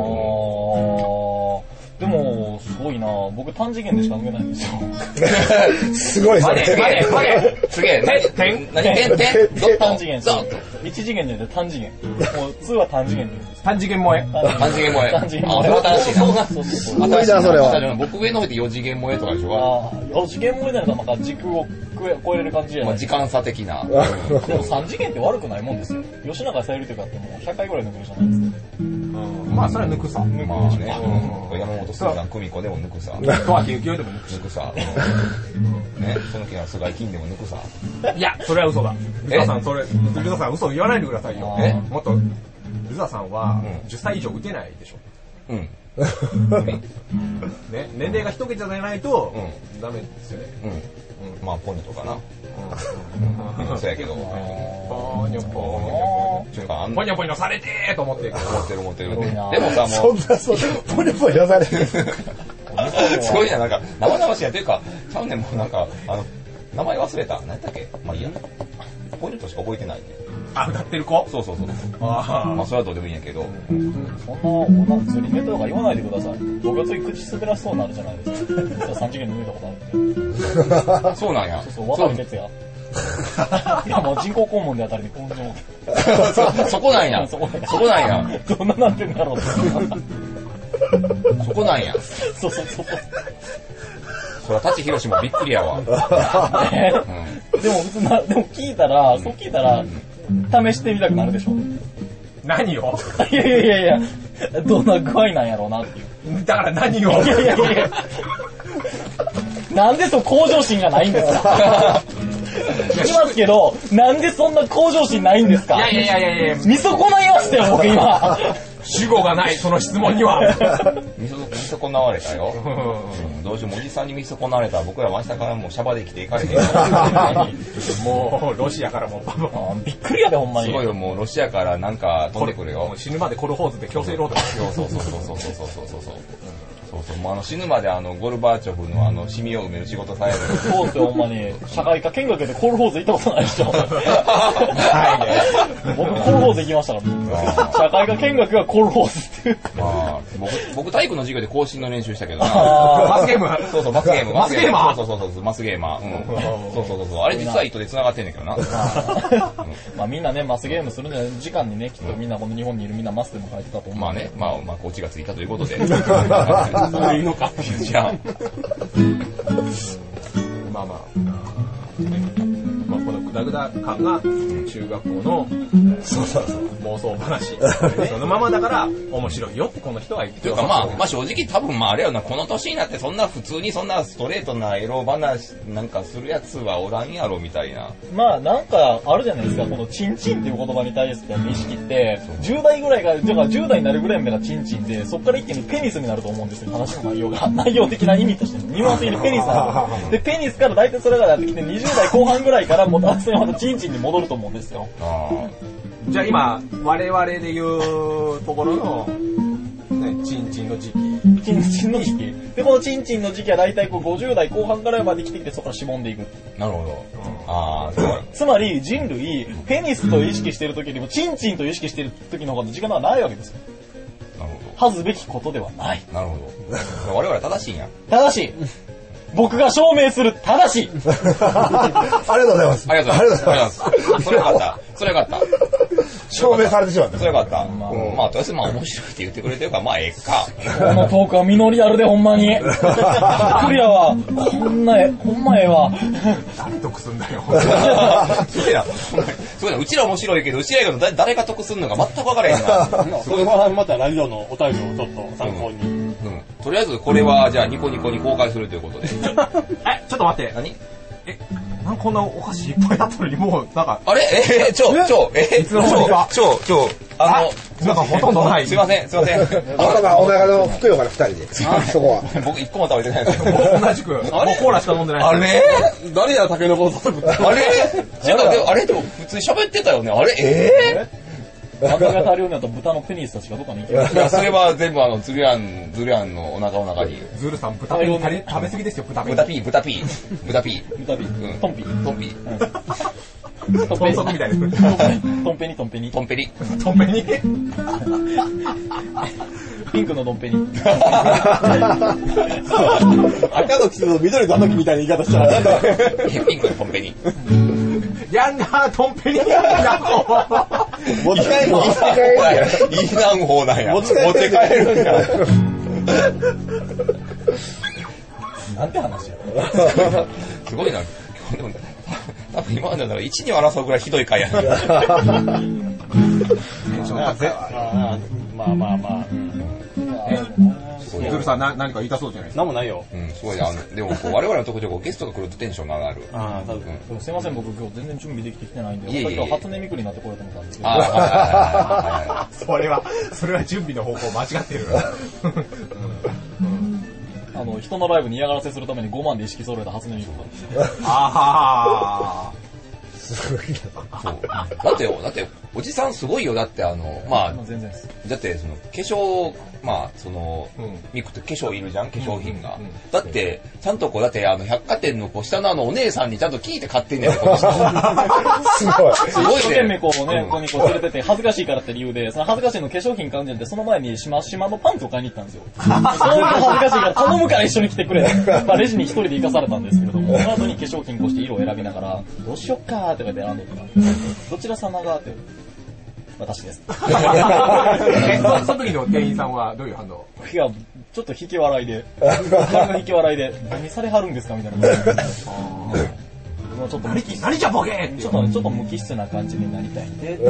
ーでも、すごいな僕短次元でしか抜けないんですよ。 すごい、そマネ、 れ。 マネ、マネすげえ、何、 点何、点、点、ドット短次元ドット一次元じゃなくて短次元。もう、には短次元って言うんです。 短次元萌え。 三次元萌え。 短次元あ、それは新しいな。 そうそうそう。 すごいな、それは。 僕上の方でよ次元萌えとかでしょ。 ああ、よ次元萌えなのか、なんか時空を超えれる感じじゃないまあ、時間差的な。 でもさん次元って悪くないもんですよ。吉永小百合とかってもうひゃっかいぐらい抜けるじゃないですか。 まあ、それは抜くさ。 まあね、うん、山本すずさん、久美子でも抜くさ。 とはきゆきよでも抜くし。 抜くさ。ね、その気が菅井金でも抜くさ。 いや、それは嘘だ。ルザさん、それ、ルザさん嘘言わないでくださいよ。 えもっと、ルザさんはうんじゅっさい以上打てないでしょ。 うん。 ね、年齢が一桁じゃないとうダメですよね。 うん。 まあ、ポニョとかな。そうやけど。 ポニョポニョポニョ。ポニョポニョされてーと思ってるけど。 思ってる思ってる。でもさ、もう。 そんな、そんな、ポニョポニョされてる。 すごいな、なんか、生々しいや。というか、ちゃうねん、もうなんか、あの、名前忘れた。何やったっけ？まあいいや。ポニョとしか覚えてないね。 あ、歌ってる子？ そうそうそう。 あまあそれはどうでもいいんやけど。 そんな、釣りネタとか言わないでください。僕はつい口滑らしそうになるじゃないですか。実はさん次元で見たことあるって。 そうなんや。 そうそう、渡哲也。いや、もう人工肛門であたりに根性を。 そこなんや。そこなんや。 どんななってんだろうって。 そこなんや。 そうそうそう。 そら、舘ひろしもびっくりやわ。 でも普通な、でも聞いたら、そう聞いたら、試してみたくなるでしょ。 何を？ いやいやいやいや、どんな具合なんやろうなっていう。 だから何を？ いやいやいやなんでそう向上心がないんですか？聞きますけど、なんでそんな向上心ないんですか？ いやいやいやいやいや、 見損ないましたよ、僕今。 主語がない、その質問には。 見損なわれたよ。どうしようもおじさんに見損なわれたら僕らは明日からもうシャバで生きていかれへん。 もう、ロシアからもう、 びっくりやで、ほんまに。 すごいよ、もうロシアからなんか飛んでくるよ。 死ぬまでコルホーズで強制労働。 そうそうそうそうそうそうそうそうそう。そうそう、もうあの死ぬまであのゴルバーチョフのあのシミを埋める仕事される。 そうっすよ、ほんまに。社会科見学でコールホーズ行ったことないでしょ。 はいね。 僕コールホーズ行きましたから。社会科見学がコールホーズっていう。 まあ、僕、僕体育の授業で更新の練習したけどな。 マスゲーム。 そうそう、マスゲーム。 マスゲーマーそうそうそうそう、マスゲーマー。うん。そうそうそうそう。あれ実は糸で繋がってんねんけどな。 まあみんなね、マスゲームするんじゃない時間にね、きっとみんなこの日本にいるみんなマスでも書いてたと思う。 まあね、まあ、まあ、コーチがついたということで。 それいいのか。 じゃあ。 まあまあ。まあこのグダグダ感が中学校のそうそうそう。 妄想話。そのままだから面白いよってこの人は言ってというかまあ、まあ正直多分まああれやな、この年になってそんな普通にそんなストレートなエロ話なんかするやつはおらんやろみたいな。 まあなんかあるじゃないですか、このチンチンっていう言葉に対しての意識って、じゅう代ぐらいが、だからじゅう代になるぐらいまでがチンチンで、そっから一気にペニスになると思うんですよ、話の内容が。内容的な意味として、ニュアンス的にペニスなんですよ。で、ペニスから大体それがやってきてにじゅう代後半ぐらいからもう男性はまたチンチンに戻ると思うんですよ。 あじゃあ今、我々で言うところの、ね、チンチンの時期。 チンチンの時期。で、このチンチンの時期は大体こうごじゅう代後半ぐらいまで来てきて、そこからしぼんでいく。 あ、なるほど。ああ、すごい。 つまり人類、ペニスと意識している時よりもチンチンと意識している時の方が時間がないわけですよ。 なるほ恥ずべきことではない。 ど。なるほど。我々は正しいんや。 正しい。僕が証明する正しい。 ありがとうございます。 ありがとうございます。ありがとうございます。それよかった。それよかった。 証明されてしまった。 それよかった。うん、まあ、とりあえずまあ面白いって言ってくれてるから、まあええか。 このトークは実りあるで、ほんまに。クリアは、こんなえ、ほんまええわ。 誰得すんだよ。 すごいな。すごいな。うちら面白いけど、うちら以外の誰誰が得するのか全く分からへんな。 それはまたラジオのお便りをちょっと参考に。 うん。とりあえずこれは、じゃあニコニコに公開するということで。 え、ちょっと待って。 何え、なんかこんなお菓子いっぱいあったのに、もう、なんか、 あれえー、ちょ、ちょ、えー、 いつの間にかちょ、ちょ、あの、 なんかほとんどない。 すいません、すいません。 あとはお腹のふくよから二人で。そこは。 僕一個も食べてないですよ。 同じく、もうコーラしか飲んでない。 あれ誰やタケノコを取ってあれちょっと、でもあれでも普通に喋ってたよね。あれえ赤が足りるんだと豚のペニスたちがどこに行けるー、いや、それは全部あの、ズルヤン、ズルヤンのお腹の中に。 ズルさん、豚ペン食べ食べ過ぎですよ、豚ペン。 豚ピー、豚ピー、豚ピー。 豚ピうんトンピトンピー。 トン豚足みたいです。 トンペニトンペニトンペリ。 トンペンに。 ピンクのドンペニ赤の季節の緑の時みたいな言い方したらなんだえピンクのトンペニ。 ヤンガートンペンに。 持ち帰るのいい南方なんや。持ち帰るんや。 なんて話や。 すごいな。でも多分今までなら一に争うぐらいひどい回やな。 まあまあまあ。 ズルさん、な、何か言いたそうじゃないですか。 なんもないよ。 うん、すごいな。あのでもこう我々のとこでこうゲストが来るとテンションが上がる。 ああ、多分。 でもすいません、僕今日全然準備できてきてないんで、 いえいえいえ今日初音ミクになってこようと思ったんですけど。 ああ、 それは、それは準備の方向間違ってる。 あの、 の、人のライブに嫌がらせするためにごまんで意識揃えた初音ミクとか。 あすごいな。 そう。だってよ、だって、おじさんすごいよ。だって、あの、まあ、 全然です。 だって、その、化粧、まあ、その、 うんミクって化粧いるじゃん化粧品が。 うんうんだって、ちゃんとこう、だって、あの、百貨店のこう、下のあの、お姉さんにちゃんと聞いて買ってんねんよ、この人。 すごい。 すごいね。 一生懸命こうね、 うんここにこう連れてて、恥ずかしいからって理由で、その恥ずかしいの化粧品感じて、その前にしましまのパンツを買いに行ったんですよ。その時恥ずかしいから頼むから一緒に来てくれ。まあレジに一人で行かされたんですけれども、その後に化粧品こうして色を選びながら、どうしよっかーって書いて選んでたら、どちら様がって、私です。 え、そその時の店員さんはどういう反応？ いや、ちょっと引き笑いで、彼が引き笑いで、何されはるんですかみたいな。もうちょっと無機質何じゃボケーってちょっと、ちょっと無機質な感じになりたいんで、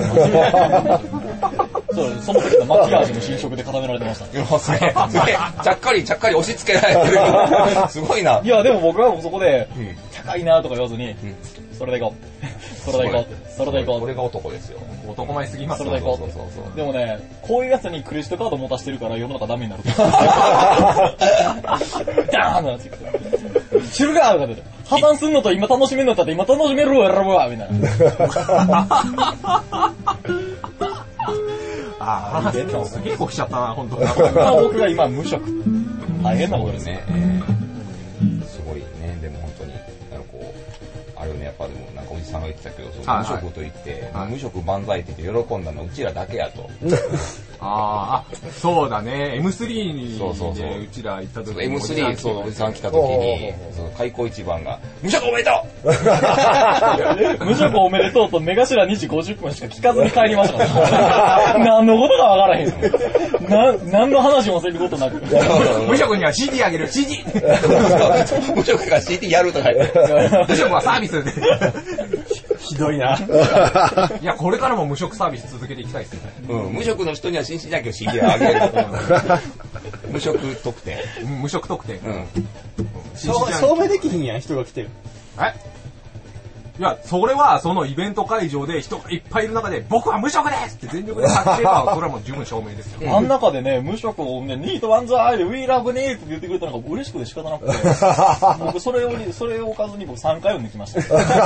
そうその時のマキアージュの新色で固められてました。 いやすげえ、すげえ、ちゃっかりちゃっかり押し付けられてる。すごいな。 いや、でも僕はもうそこで、高いなとか言わずに、それでいこう。それでいこうって。それでいこう。 これが男ですよ。 男前すぎますそれでいこうって。 そうそうそうそうでもね、こういうやつにクレジットカード持たしてるから世の中ダメになる。ダーンなんて言って。知るかとかって。破産すんのと今楽しめるのだって今楽しめるを選ぶわみたいな。 ああ、すげえこきちゃったな、本当に。 僕が今無職。大変なことですね。すごいね。でも本当に、なんかこう、あれよね、やっぱでもなんかおじさんが言ってたけど、その無職と言って、無職万歳って言って喜んだのはうちらだけやと。 ああ、そうだね。エムスリー にそうそうそううちら行った時に。 エムスリー、そう、おじさん来た時に、その開口一番が、無職おめでとう無職おめでとうと目頭にじごじゅっぷんしか聞かずに帰りましたからね。何のことかわからへん。な、何の話もせることなく。 無職には シーディー あげる、シーディー! 無職が シーディー やるとか言って。 無職はサービスで。 ひどいな。 いや、これからも無職サービス続けていきたいですよね。 うん、無職の人には紳士だけど シーディー あげる。無職特典。 無職特典。 うん。 証明できひんやん、人が来てる。 えいや、それはそのイベント会場で人がいっぱいいる中で、僕は無職ですって全力で発せば、それはもう十分証明ですよ。 あん中でね、無職をね、ニートワンザアイで、ウィーラブニートって言ってくれたのが嬉しくて仕方なくて、僕それを、それをおかずに僕さんかいを抜きました。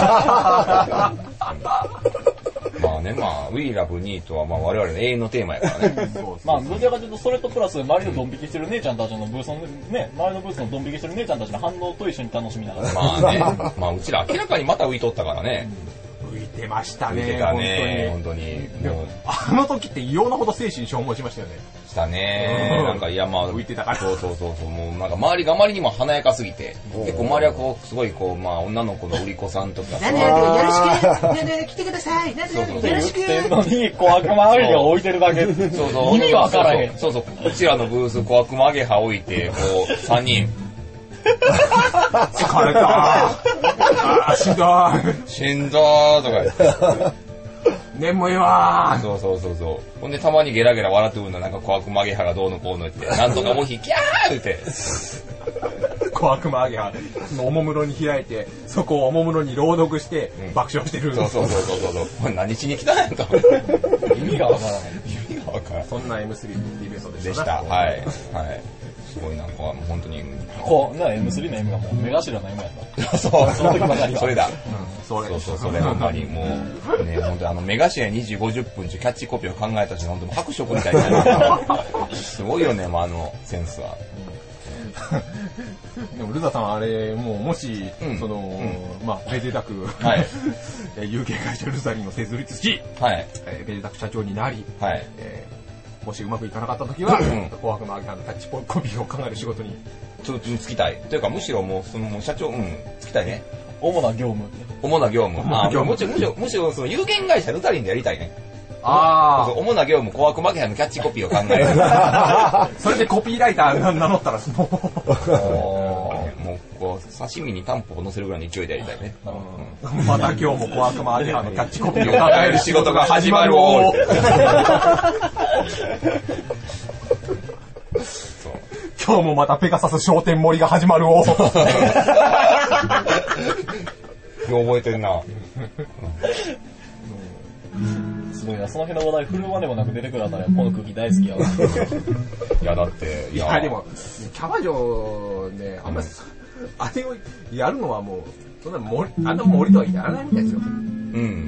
まあね、まあ、We Love Neat はまあ我々の永遠のテーマやからね。 まあ、どちらかというと、それとプラス、周りのドン引きしてる姉ちゃんたちのブースの、ね、周りのブースのドン引きしてる姉ちゃんたちの反応と一緒に楽しみながら。 まあね、まあうちら明らかにまた浮いとったからね。 浮いてましたね。 浮いてたね、本当に。もうあの時って異様なほど精神消耗しましたよね。 したね。なんか、いやまあ、 浮いてたから。 そうそうそうそう、もうなんか周りがあまりにも華やかすぎて、結構周りはこう、すごいこう、まあ女の子の売り子さんとか。 なんでよろしくなんで来てくださいなんでよろしく言ってんのに、小悪魔アゲハ置いてるだけ。 そうそう。 意味わからへん。 そうそう。うちらのブース、小悪魔アゲハ置いて、こう、さんにん。 疲れたあしんどいしんどーとか言って。 眠いわーそうそうそうそう。ほんでたまにゲラゲラ笑ってくるのなんか小悪魔アゲハがどうのこうの言って、なんとかもひキャーって。 小悪魔アゲハのおもむろに開いて、そこをおもむろに朗読して爆笑してる。 そうそうそうそうそう。これ何しに来たんやと。 意味がわからない。 意味がわからん。 そんな エムスリー イベントでした。 でした。はい。はい。すごいなんかもう本当に。 こう、な エムスリー の M がもう目頭の M やった。 そう、 その時ばかりは。 それだ。 それそうそう、それほんまにもう、ね、本当にあの、目頭にじごじゅっぷんちゅうキャッチコピーを考えたし、本当に白色みたいな。すごいよね、まあ、あの、センスは。 でもルザさんあれもうもし、 うん、 その、うん、まあベゼタク、 はい、 有形会社ルザリンを設立し、 はい、 えー、ベゼタク社長になり、 はい、 えー、もしうまくいかなかった時は、うん、紅白のアゲハのタッチコピーを考える仕事にちょっとつきたい。というかむしろもうそのもう社長うんつきたいね。 主な業務。 主な業務。 主な業務。 むしろむしろむしろその有限会社ルザリンでやりたいね。 ああ。 主な業務、紅白マゲハのキャッチコピーを考える。 それでコピーライター名乗ったら、もう。 もう、こう、刺身にタンポを乗せるぐらいの勢いでやりたいね。 うん、また今日も紅白マゲハのキャッチコピーを考える仕事が始まるおー。今日もまたペガサス商店盛りが始まるおー。 よう覚えてんな。 すすごいな。その辺の話題振るまでもなく出てくるあたりはこの空気大好きやわ。 いや、だって、 いや、でも、キャバ嬢ね、あんまり、あれをやるのはもう、そんな森、あんな森とはやらないみたいですよ。 うん。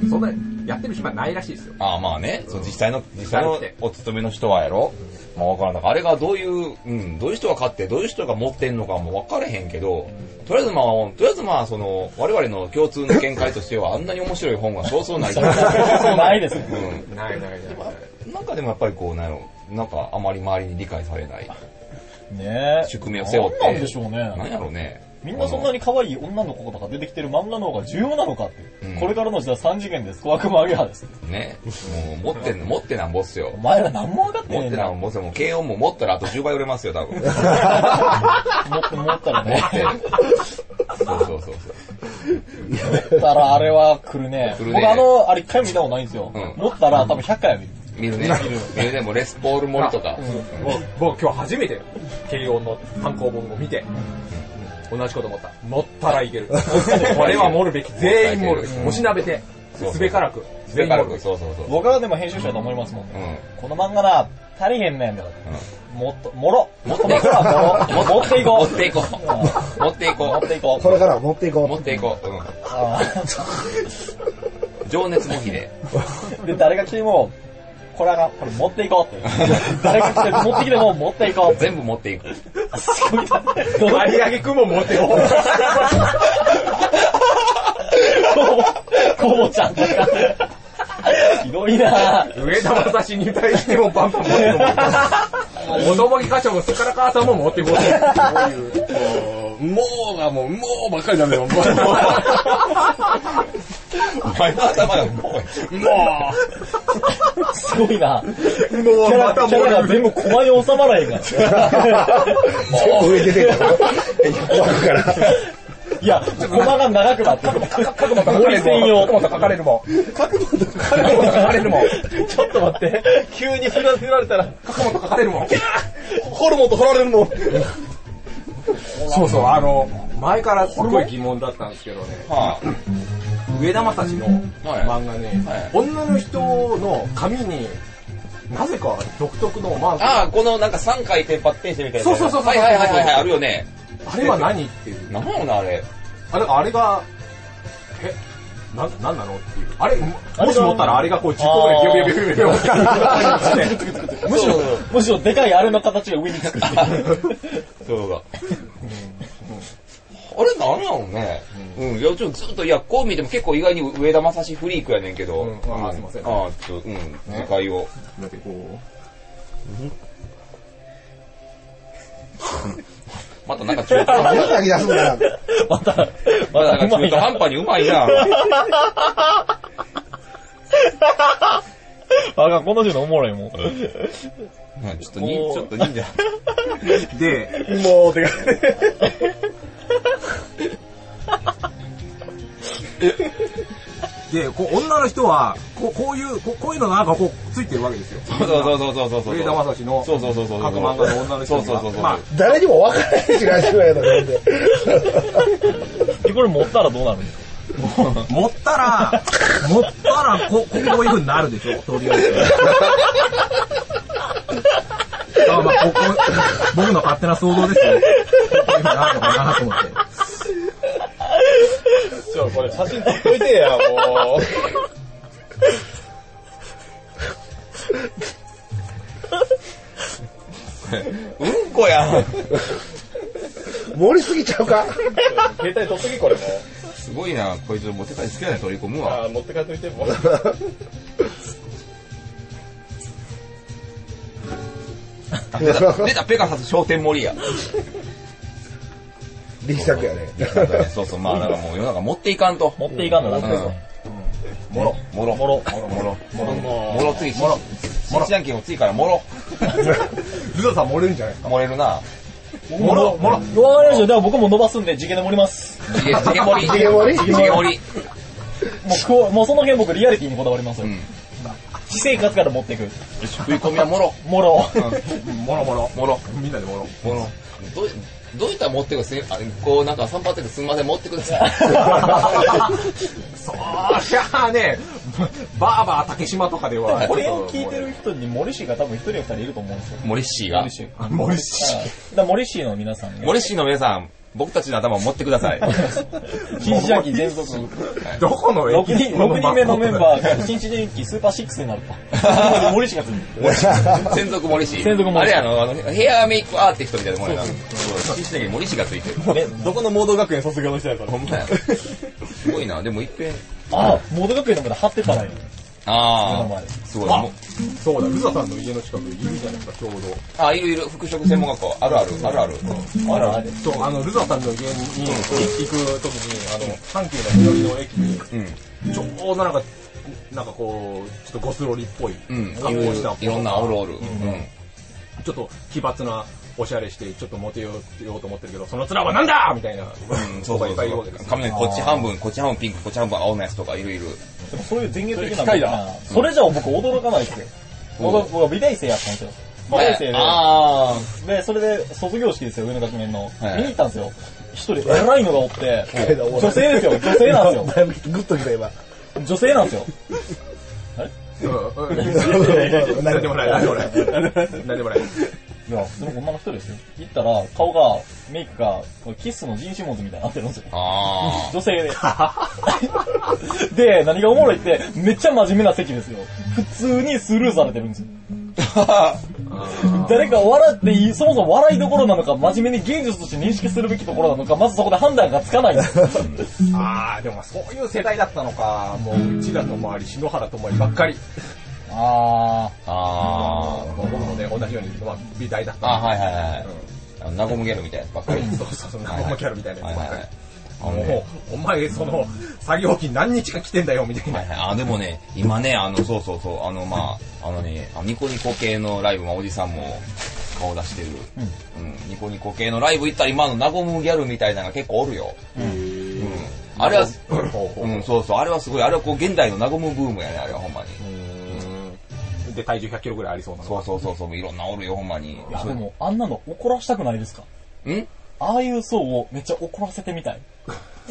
そんな、やってる暇ないらしいですよ。 ああ、まあね。そう、実際の、実際のお勤めの人はやろ。まあわからん。だからあれがどういう、うん、どういう人が買って、どういう人が持ってんのかも分かれへんけど、とりあえずまあ、とりあえずまあ、その、我々の共通の見解としては、あんなに面白い本がそうそうない。そうないですね。 うん。ないないない。 なんかでもやっぱりこう、なんやろ、なんかあまり周りに理解されない。 ねえ。 宿命を背負って。 なんでしょうね。 なんやろうね。 みんなそんなに可愛い女の子とか出てきてる漫画の方が重要なのかって。うん、これからの時代さん次元です。小悪魔アゲハです。 ね。もう、持ってんの、持ってなんぼっすよ。 お前ら何も分かってねえ持ってなんぼっすよ。もう、軽音も持ったらあとじゅうばい売れますよ、多分。持って、持ったらね。 持って。そうそうそうそう。 持ったらあれは来るね。来るね。僕あの、あれ一回も見たことないんですよ。うん、持ったら多分ひゃっかいは見る。 見るね。見る。見るね。もうレスポール森とか。 僕今日初めて、軽音の単行本を見て、同じこと思った。持ったらいける。これは盛るべき。全員盛るべき。おしなべて、すべからく。 すべからく。そうそうそう。 僕はでも編集者だと思いますもんね。この漫画な、足りへんねんだから。もっと、もろ。 持っていこう。 持っていこう。 持っていこう。持っていこう。 持っていこう。 これから持っていこう。 持っていこう。うん。情熱の日で。 で、誰が来ても、これはこれ持っていこうって。誰が来て持ってきても持っていこう。 全部持っていく。 すごいな。 有明くんも持っていこう。 コボちゃんとか。ひどいな上田正史に対してもバンバン持っていこう。子供に課長もすっからかーさんも持っていこう。そういう。 もうがもう、もうばっかりなんだよ。 お前の頭がもう。 もう。すごいな。 もうまたキャラが全部コマに収まらへんから。 全部上出てるから。から。 いや、コマが長くなってる。 角本書かれるもん。角本書かれるもん。角本書かれるもん。 ちょっと待って。急に振ら振られたら。 角本書かれるもん。 ホルモンと振られるもん。 そうそう、あの、前からすごい疑問だったんですけどね。はあ、上田正史の漫画ね、はいはい、女の人の髪に、なぜか独特のマーク。 ああ、このなんかさんかいテンパってしてみたいな。 そうそうそう。 はいはいはいはい、あるよね。 あれは何っていう。 何なのあれ。 あれ、あれが、え、な、なんなのっていう。あれ、もし持ったらあれがこうじゅっこぐらいビョビョビョビョビョビョ。 むしろ、むしろでかいあれの形が上につく。 そうだ。あれなんやろうね。うん。いや、ちょっとずっと、いや、こう見ても結構意外に上田正史フリークやねんけど。 うん、あ、すいません。 ああ、ちょっと、うん、図解を。 だってこう。 またなんか中途半端に。 また、またなんか中途半端にうまいな。 あかん、この人のおもろいもん。 ちょっとに、ちょっと忍者。 で、 もう、てか、 で、こう女の人はこう、こういうこう、こういうのがなんかこうついてるわけですよ。 そうそうそうそうそうそう。 上田正史のそうそうそうそう。 各漫画の女の人が。 そうそうそうそう。 まあ誰にも分からないし、ラジオやのなんで。 これ持ったらどうなるんですか？ 持ったら、持ったらこ、こういう風になるでしょ、とりあえず。あ、まあ、ここ、僕の勝手な想像ですよ。こういう風になるのかなと思って。 ちょ、これ写真撮っといてや、もう。 うんこやん。 盛りすぎちゃうか？ 携帯撮っとき、これも。 すごいな、こいつ持って帰り好きなの取り込むわ。 ああ、持って帰っといて、もう。 出た、出たペガサス商店森や。 力作やね。 そうそう、まあだからもう世の中持っていかんと。 持っていかんのなってる。 もろ、もろ、もろ、もろ、もろ、もろ、もろ、次、もろ、もろ、じゃんけんを次からもろ。 ルドさん漏れるんじゃないですか？ 漏れるな。 もろ、もろ。わかりました。では僕も伸ばすんで、地毛で盛ります。 地毛、地毛盛り。 地毛盛り？ 地毛盛り。 もう、もうその辺僕リアリティにこだわりますよ。私生活から持っていく。 食い込みはもろ。 もろ。 もろもろ。 もろ。 みんなでもろ。 もろ。どう、 どういったら持ってください？こうなんか散髪ですみません持ってください。 そりゃあね、バーバー竹島とかでは。 これを聞いてる人に森氏が多分一人や二人いると思うんですよ。 森氏が。 森氏。 森氏。 だから森氏の皆さんね。 森氏の皆さん、僕たちの頭を持ってください。 新地ジャンキー全属。 どこのろくにん、ろくにんめのメンバーが新地ジャンキースーパーシックスになると。森氏がついてる。 専属森氏。 専属森氏。 あれあの、あのヘアメイクアーティストみたいなもんやな。新地ジャンキー森氏がついてる。 どこのモード学園卒業の人やから。 ほんまや。すごいな。でもいっぺん。 あ、モード学園の前で貼ってたらよ。 ああ、すごい。もそうだ、ルザさんの家の近くにいるじゃないですか、ちょうど。 あ、いるいる。服飾専門学校。あるある。あるある。 あらあれ。 そう、あの、ルザさんの家に行くときに、あの、阪急の南の駅に、ちょうどなんか、なんかこう、ちょっとゴスロリっぽい格好した。 いろんなオールオール。 ちょっと奇抜なおしゃれして、ちょっとモテようと思ってるけど、その面はなんだみたいな。 うん、そうそうそう。髪の毛こっち半分、こっち半分ピンク、こっち半分青のやつとかいるいる。 でもそういう前衛的なのが、それじゃあ僕驚かないですよ。僕は美大生やったんですよ。美大生で。あで、それで卒業式ですよ、上の学年の。見に行ったんですよ。一人偉いのがおって、女性ですよ、女性なんですよ。 グッときた今。 女性なんですよ。あれ何でもない、何でもない。何でもない。 いや、でも女の人ですよ。行ったら、顔が、メイクが、キスのジンシモンズみたいになってるんですよ。女性で。で、何がおもろいって、めっちゃ真面目な席ですよ。普通にスルーされてるんですよ。誰か笑っていい、そもそも笑いどころなのか、真面目に芸術として認識するべきところなのか、まずそこで判断がつかないんですよ。 あー、でもそういう世代だったのか。もう、内田智有、篠原智也ばっかり。 あー。 あー。 僕もね、同じように、まあ、美大だった。 あ、はいはいはい。ナゴムギャルみたいなやつばっかり。 そうそうそう、ナゴムギャルみたいなやつばっかり。 あのね、お前、その、作業着何日か来てんだよ、みたいな。 はいはい、あ、でもね、今ね、あの、そうそうそう、あの、まあ、あのね、ニコニコ系のライブ、まあ、おじさんも顔出してる。うん。うん、ニコニコ系のライブ行ったら今のナゴムギャルみたいなのが結構おるよ。うん。うん。あれは、うん、そうそう、あれはすごい、あれはこう、現代のナゴムブームやね、あれはほんまに。うん。で、体重ひゃっキロぐらいありそうなの。 そうそうそうそう、いろんなおるよ、ほんまに。いや、でも、あんなの怒らしたくないですか？ ん？ ああいう層をめっちゃ怒らせてみたい。うん、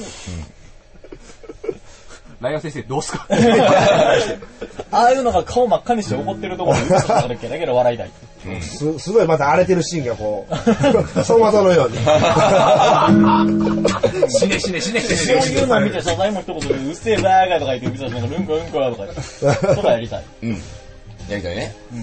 ライオン先生どうすかああいうのが顔真っ赤にして怒ってるところに嘘つかれてだけど笑いたい。 うん、す, すごいまた荒れてるシーンがこう、走馬灯のように。 死ね死ね死ね死ね死ね。 そういうのを見て謝罪も一言でうっせえバーガーとか言って見てたし、なんかうんこうんことか言って。それやりたい。 うん。やりたいね。 うん、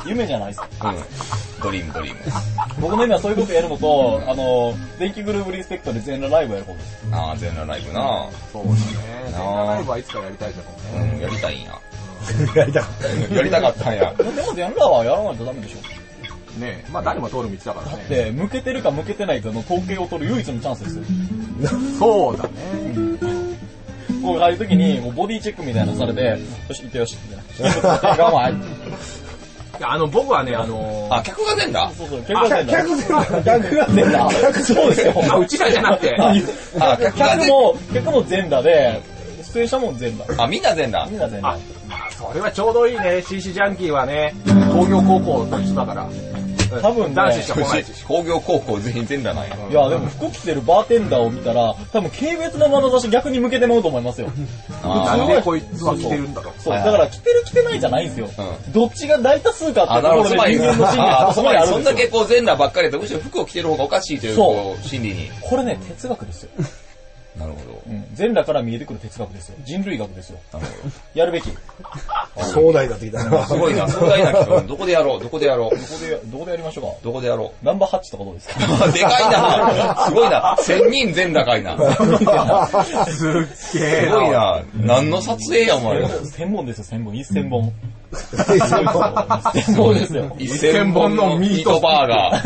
夢じゃないですか。 うん。ドリームドリーム。 僕の夢はそういうことやるのと、あの、電気グルーブリスペクトで全裸ライブやることです。 ああ、全裸ライブな。 そうですね。全裸ライブはいつかやりたいけどね。 うん、やりたいんや。 やりたかった。 やりたかったんや。 でも全裸はやらないとダメでしょ。 ねえ、まあ誰も通る道だからね。 だって、向けてるか向けてないかの統計を取る唯一のチャンスですよ。 そうだね。 こうああいう時にもうボディチェックみたいなのされて、よし、行ってよし、みたいな。我慢。 あの、僕はね、あのー、あ、客が全裸？ そうそう、客が全裸。 客が全裸。そうですよ。 あ、うちらじゃなくて。 あ、客も、客も全裸で、出演者も全裸。 あ、みんな全裸？ みんな全裸。 あ、それはちょうどいいね。シーシー ジャンキーはね、工業高校の人だから。 多分ね、 男子しか来ないし。 工業高校全員全裸なんや。 いや、でも服着てるバーテンダーを見たら、多分軽蔑の眼差し逆に向けてもらうと思いますよ。 なんでこいつは着てるんだろう。 そう、だから着てる着てないじゃないんですよ。どっちが大多数かってところで人間の心理がそこにあるんですよ。そんだけこう全裸ばっかりだとむしろ服を着てる方がおかしいというこう心理に。 これね、哲学ですよ。 なるほど、 うん。全裸から見えてくる哲学ですよ。人類学ですよ。 なるほど。 やるべき。 壮大になってきたな。 すごいな、壮大な企画。どこでやろうどこでやろうどこで、どこでやりましょうかどこでやろうナンバーハッチとかどうですかでかいなすごいな千人全裸かいなすっげえすごいな何の撮影やお前千本ですよ、千本。一千本。千本ですよ。 一千本のミートバーガ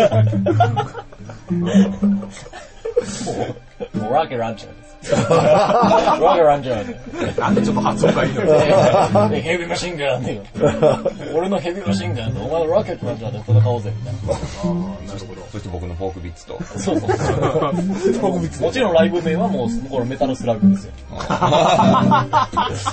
ー。 もうラケランチャーです。ラケランチャー。なんでちょっと発音がいいのよ。 ヘビーマシンガンだよ。俺のヘビーマシンガンとお前のラケットランチャーで戦おうぜみたいな。 ああ、なるほど。 そして僕のフォークビッツと。 そうそう。フォークビッツ。もちろんライブ名はもうこのメタルスラッグですよ。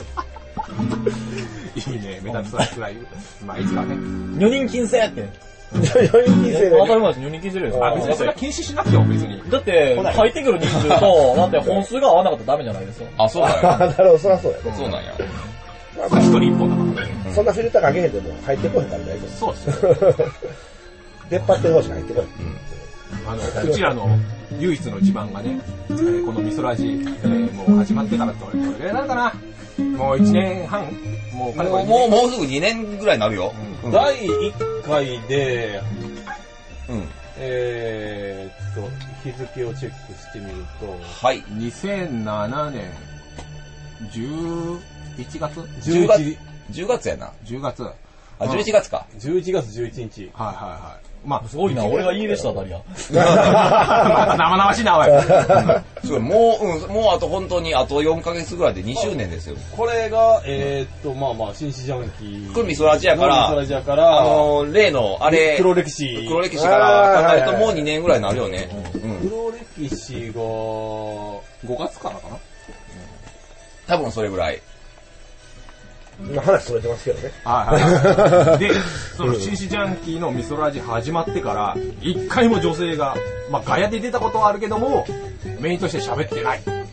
いいね、メタルスラッグライブ。まあいつかね。 女人禁制って。 よにん禁制で。 当たり前です、よにん禁制です。 あ、別にそれは禁止しなくても別に。 だって、入ってくる人数と、だって本数が合わなかったらダメじゃないですか。 あ、そうなんや。 なるほど、そりゃそうや。 そうなんや。 まあ、一人一本だからね。 そんなフィルターかけへんでも入ってこへんから大丈夫。 そうですよ。 出っ張ってる方しか入ってこない。 あの、うちらの唯一の自慢がね、えーこのミソラジ、えーもう始まってからどれどれぐらいなのかなもういちねんはんもうかれこれもう、もうすぐにねんぐらいになるよ。うんだいいっかいで、 うん。 えーっと、日付をチェックしてみると、 はい。 にせんななねんじゅういちがつじゅうがつ、じゅうがつやな。 じゅうがつ。 あ、じゅういちがつか。 じゅういちがつじゅういちにち。 はいはいはい。まあ、 すごいな、俺が家でしたあたりや。 生々しいな、おい。 すごい、もう、うん、もうあと本当にあとよんかげつぐらいでにしゅうねんですよ。 これが、えーっと、まあまあ、紳士ジャンキー。 これミソラジやから、 ミソラジやから、 あの、例の、あれ、 黒歴史。 黒歴史から考えるともうにねんぐらいになるよね。うん。 黒歴史が、 ごがつからかな多分それぐらい。 今話それてますけどね。 はいはいはい。で、その紳士ジャンキーのミソラジ始まってから、一回も女性が、まあガヤで出たことはあるけども、メインとして喋ってない。 いや、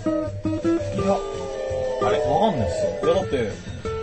あれわかんないっすよ。いや、だって、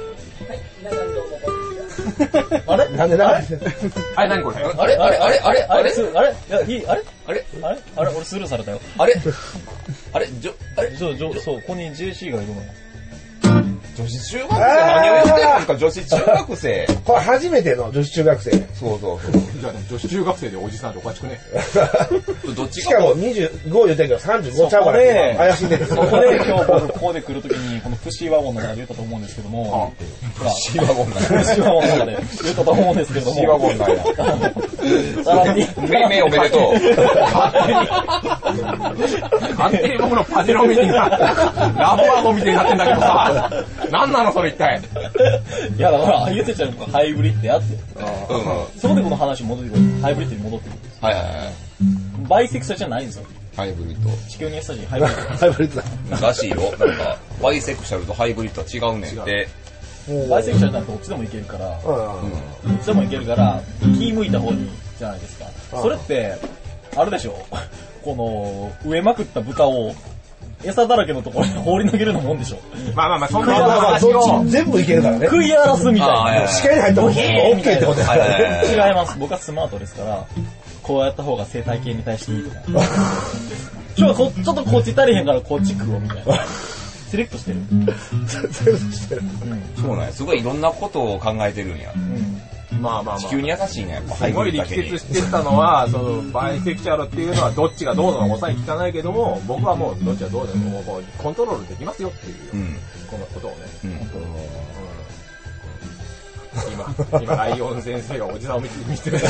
あれなんでなんであれ何これあれあれあれあれあれあれあれいや、いいあれあれあれあれ俺スルーされたよ。 あれあれじょ、あれそう、そう、そう、ここに ジェーシー がいるのよ。 女子中学生何を言ってるんか、女子中学生。 これ初めての女子中学生。 そうそうそう。 じゃあ女子中学生でおじさんっておかしくね。 どっちかしかもにじゅうご言うてんけどさんじゅうごちゃうからね。怪しんでる。 そこで今日僕ここで来るときに、このプシーワゴンの中で言ったと思うんですけども、ほら、 シーワゴンなんや。 プシーワゴンの中で言ったと思うんですけれども、 シーワゴンなんや。 さらに、 め、めおめでとう。 勝手に僕のパジェロみたいな、ラブワゴンみたいになってんだけどさ、なんなのそれ一体。 いやだから、言ってちゃうハイブリってやつ。 うん。 そこでこの話戻ってくる。ハイブリッドに戻ってくる。 はいはいはい。 バイセクシャルじゃないんですよ。 ハイブリッド。 地球に優しいハイブリッド。 ハイブリッドだ。 らしいよ。なんか、バイセクシャルとハイブリッドは違うねんって。 バイセクシャルなんてどっちでもいけるから、 うん。 どっちでもいけるから、気向いた方にじゃないですか。それって、あるでしょこの、植えまくった豚を、餌だらけのところに放り投げるのもんでしょ。 まあまあまあ、そんなまあまあまあ、 話どをっ。ち全部いけるからね。 食い荒らすみたいな。 あーはいはい視界に入った方が OK ってことはいはいだよね。 はい違います。僕はスマートですから、こうやった方が生態系に対していいとか。ちょ、こちょっとこっち足りへんからこっち食おうみたいな。セレクトしてる。 全部してる。 そうなんや。すごいいろんなことを考えてるんや。 うん。 まあまあまあ。 地球に優しいね、やっぱハイブすごい力リッドだけに。 説してたのは、その、バイセクシャルっていうのはどっちがどうとか答え聞かないけども、僕はもうどっちがどうでももうコントロールできますよっていう、 うん。 このことをね。 うん。 今、今、ライオン先生がおじさんを見つ見つめて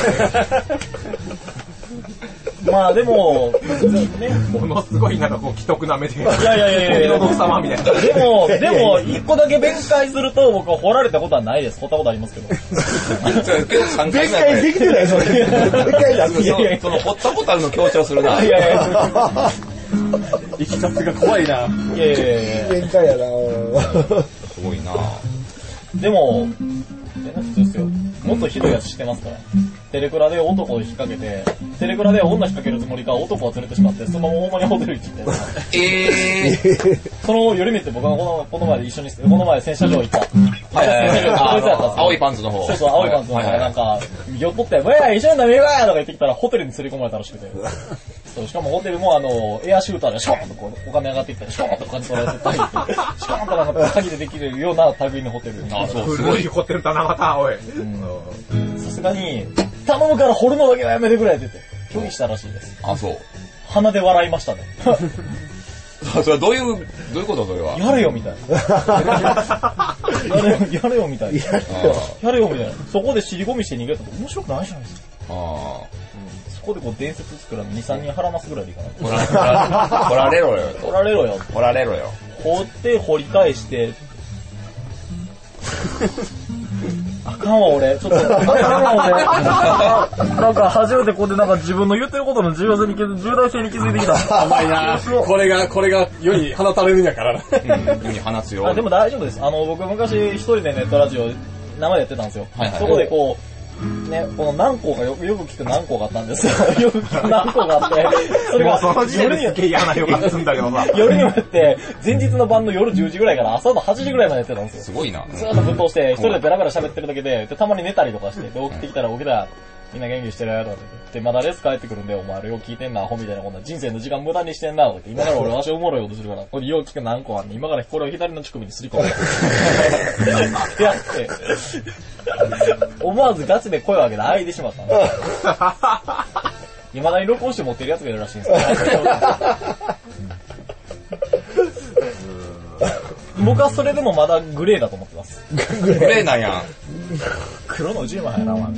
まあでも、ね。 ものすごいなんかこう、既得な目で、いいやいやいやいやの毒様みたいな。 でも、でも、一個だけ弁解すると、僕は掘られたことはないです。掘ったことありますけど。 それ今日さんかい弁めや解できてない、それ。弁解だって。 いやいやその、掘ったことあるの強調するな。 いやいや生き方が怖いな。 いやいやいやいや。 弁解やな。 すごいなでも、全然普通ですよ。もっとひどいやつしてますから。テレクラで男を引っ掛けて、テレクラで女引っ掛けるつもりが男を連れてしまって、そのままほんまにホテル行ってて。 えー。 その寄り道って僕はこの、この前で一緒に、この前洗車場行った。 はいはいはい。 洗車場こいつやったんですよ青いパンツの方。 そうそう、青いパンツの方がなんか、寄っとって、わや、一緒に飲みようやとか言ってきたら、ホテルに連れ込まれたらしくて。そう、しかもホテルもあの、エアシューターでショーンとこう、お金上がってきたら、ショーンと感じ取られて、タギって、ショーンとなんか鍵でできるような類のホテルに。 あ、そう、すごい。 古いホテルだな、また、おい。 さすがに、頼むから掘るのだけはやめてくれって言って、拒否したらしいです。 あ、そう。 鼻で笑いましたね。 それはどういう、どういうことそれは。 やれよみたいな。やれよ、やれよみたいな。やれよみたいな。そこで尻込みして逃げたと面白くないじゃないですか。 あそこでこう伝説作らのに、さんにん腹ますぐらいでいいかな。 あ。掘ら、掘られろよ。 取られろよ。 掘られろよ。 掘って掘り返して、あかんわ俺、ちょっと、あかんわ俺。なんか初めてこうでなんか自分の言ってることの重要性に気づ、重大性に気づいてきた。 甘いな。これが、これが世に放たれるんやからな。 うん、世に放つよ。 あでも大丈夫です。あの、僕昔一人でネットラジオ生でやってたんですよ。 はいはいそこでこう、 ね、この何個がよく、よく聞く何個があったんですよ。よく聞く何個があって、それが、 その時点ですげえ嫌な予感するんだけどさ。 夜にもやって、前日の晩の夜じゅうじぐらいから朝のはちじぐらいまでやってたんですよ。 すごいな。 ずーっとぶっ通して、一人でベラベラ喋ってるだけで、で、たまに寝たりとかして、で、起きてきたら起きたら、みんな元気してるとかって、まだレース帰ってくるんで、お前らよう聞いてんな、アホみたいなこんな人生の時間無駄にしてんな、とかって、今から俺わしおもろいことするから、これよう聞く何個あんねん、今からこれを左の乳首にすり込む。ってやって、思わずガチで声を上げて開いてしまったんです。未だに録音して持ってるやつがいるらしいんですよ。僕はそれでもまだグレーだと思ってます。 グレーなんやん。 黒のじゅうまんやな、お前。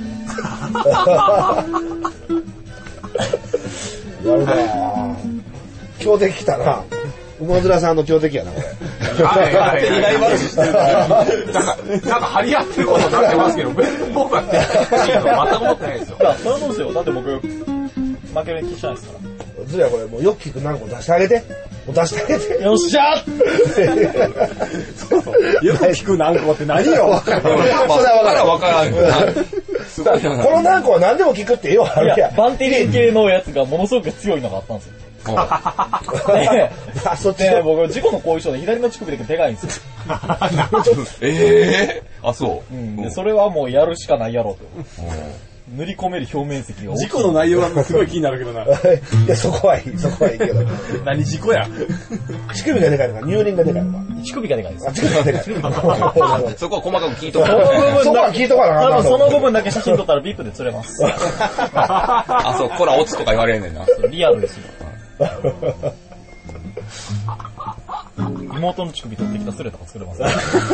なるほど。強敵来たな。馬面さんの強敵やな、これ。 はいはいはい。意外話してるから。なんか、なんか張り合ってることになってますけど、僕はね、全く思ってないですよ。 いや、それはそうですよ。だって僕、負ける気しないですから。 ずりゃこれ、もうよく聞く何個出してあげて。もう出してあげて。 よっしゃそうそう。よく聞く何個って何よ。 わかる。それはわからん。すごいな。 この何個は何でも聞くってよ、あるやん。 バンテリン系のやつがものすごく強いのがあったんですよ。で、 そっちで僕、事故の後遺症で左の乳首だけでかいんですよ。 ええー、あ、そう。 うん、でそれはもうやるしかないやろうと。塗り込める表面積が大きい。 事故の内容はすごい気になるけどな。 いや、そこはいい、そこはいいけど。 何事故や。 乳首がでかいのか、乳輪がでかいのか。 乳首がでかいです。 あ、乳首がでかい。 そこは細かく聞いとかその部分そこは聞いとかな。 多分その部分だけ写真撮ったらビップで釣れます。 あ、そう、こら落ちとか言われんねんな。 リアルですよ。妹の乳首取ってきたスレとか作れます。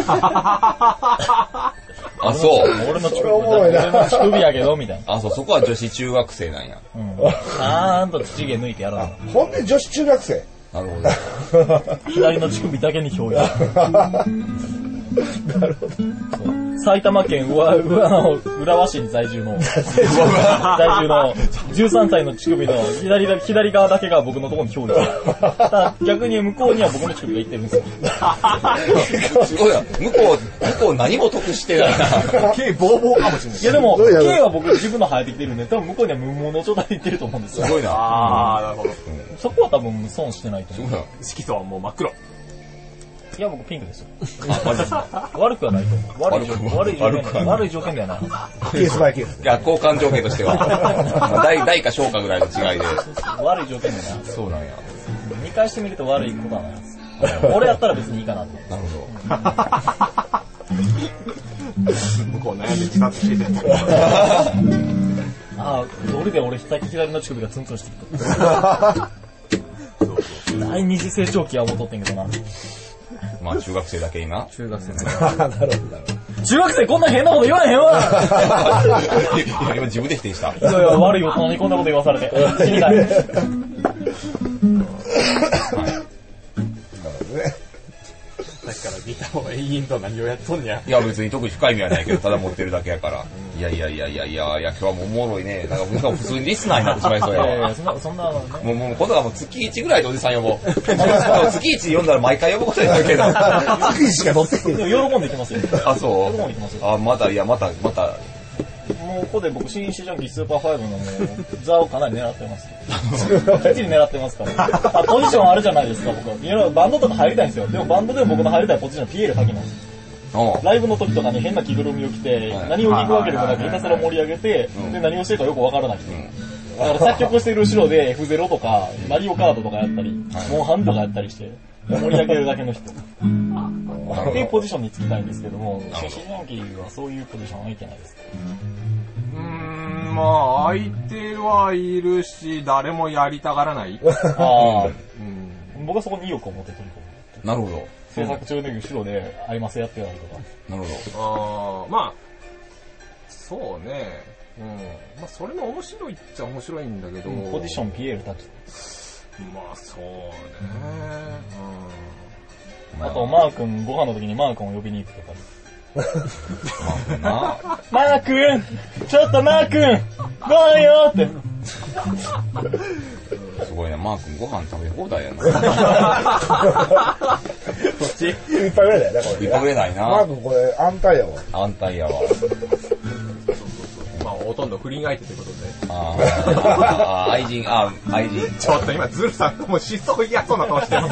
あ、そう。 俺の乳首、俺の乳首やけど、みたいな。 あ、そう、そこは女子中学生なんや。 うん。ちゃんと乳毛抜いてやらな。 ほんで女子中学生。 なるほど。 左の乳首だけに表現。 なるほど。 埼玉県浦和浦和市に在住の在住のじゅうさんさいの乳首の左左側だけが僕のところに表現。ただ逆に向こうには僕の乳首がいってるんですよ。 すごいな。向こう向こう何も得してないな。 毛ボーボーかもしれない。 いやでも毛は僕自分の生えてきてるんで、多分向こうには無毛の状態でいってると思うんですよ。 すごいな。 ああ、なるほど。 そこは多分損してないと思う。 色素はもう真っ黒。 いや僕ピンクですよ。 あ、マジですか。 悪くはないと思う。悪い条件悪い条件悪い条件ではない。 ケースバイケース。 いや、交換条件としては。大大か小かぐらいの違いで。 悪い条件ではない。 そうなんや。 見返してみると悪いことはないです。俺やったら別にいいかなと。 なる向こう悩んで自殺してて。 ああ、どれで俺左の乳首がツンツンしてきた。第二次成長期は戻ってんけどな。 まあ中学生だけ今。 中学生なるほど、なるほど。 中学生こんな変なこと言わへんわ。 今自分で否定した。 いやいや、悪い大人にこんなこと言わされて。死にたい。 なるほどね。 だからギターを延々と何をやっとんねや。 いや別に特に深い意味はないけど、ただ持ってるだけやから。いやいやいやいやいやいや、今日はもうおもろいね。なんか僕は普通にリスナーになってしまいそうやわ。 そんな、そんな、 もう、もう、今度はもう月いちぐらいでおじさん呼ぼう。月いち呼んだら毎回呼ぶことになるけど。 月いちしか乗ってへん。 でも喜んできますよ。 あ、そう喜んできますよ。 あ、また、いや、また、また。 もうここで僕、新市場機スーパーファイブのもう、座をかなり狙ってます。きっちり狙ってますから。あ、ポジションあるじゃないですか、僕。いや、バンドとか入りたいんですよ。でもバンドでも僕の入りたいポジションはピエール先なんですよ。ライブの時とかに変な着ぐるみを着て、何を聞くわけでもなくひたすら盛り上げて、で、何をしてるかよくわからない。だから作曲してる後ろで エフゼロ とか、マリオカートとかやったり、モンハンとかやったりして、盛り上げるだけの人。っていうポジションにつきたいんですけども、新進ヤンキーはそういうポジションはいけないです。 うーん、まあ、相手はいるし、誰もやりたがらない。 ああ、 うん、 僕はそこに意欲を持って取り組む。 なるほど。 制作中で後ろで合いますやってたりとか。 なるほああ、まあ、そうね。うん。まあ、それも面白いっちゃ面白いんだけど。 うん、ポジションピエール立ち。 まあ、そうね。 うん。あと、マー君、ご飯の時にマー君を呼びに行くとか。 ど。 マー君ちょっとマー君ご飯よって。 すごいな、マー君ご飯食べ放題やな。 そっちいっぱいぐらいだよね、これ。 いっぱいぐらいないな。 マー君これ安泰やわ。 安泰やわ。 ほとんど不倫相手ということで。 ああ、愛人、あ愛人。 ちょっと今、ズルさんもうしそう嫌そうな顔してる。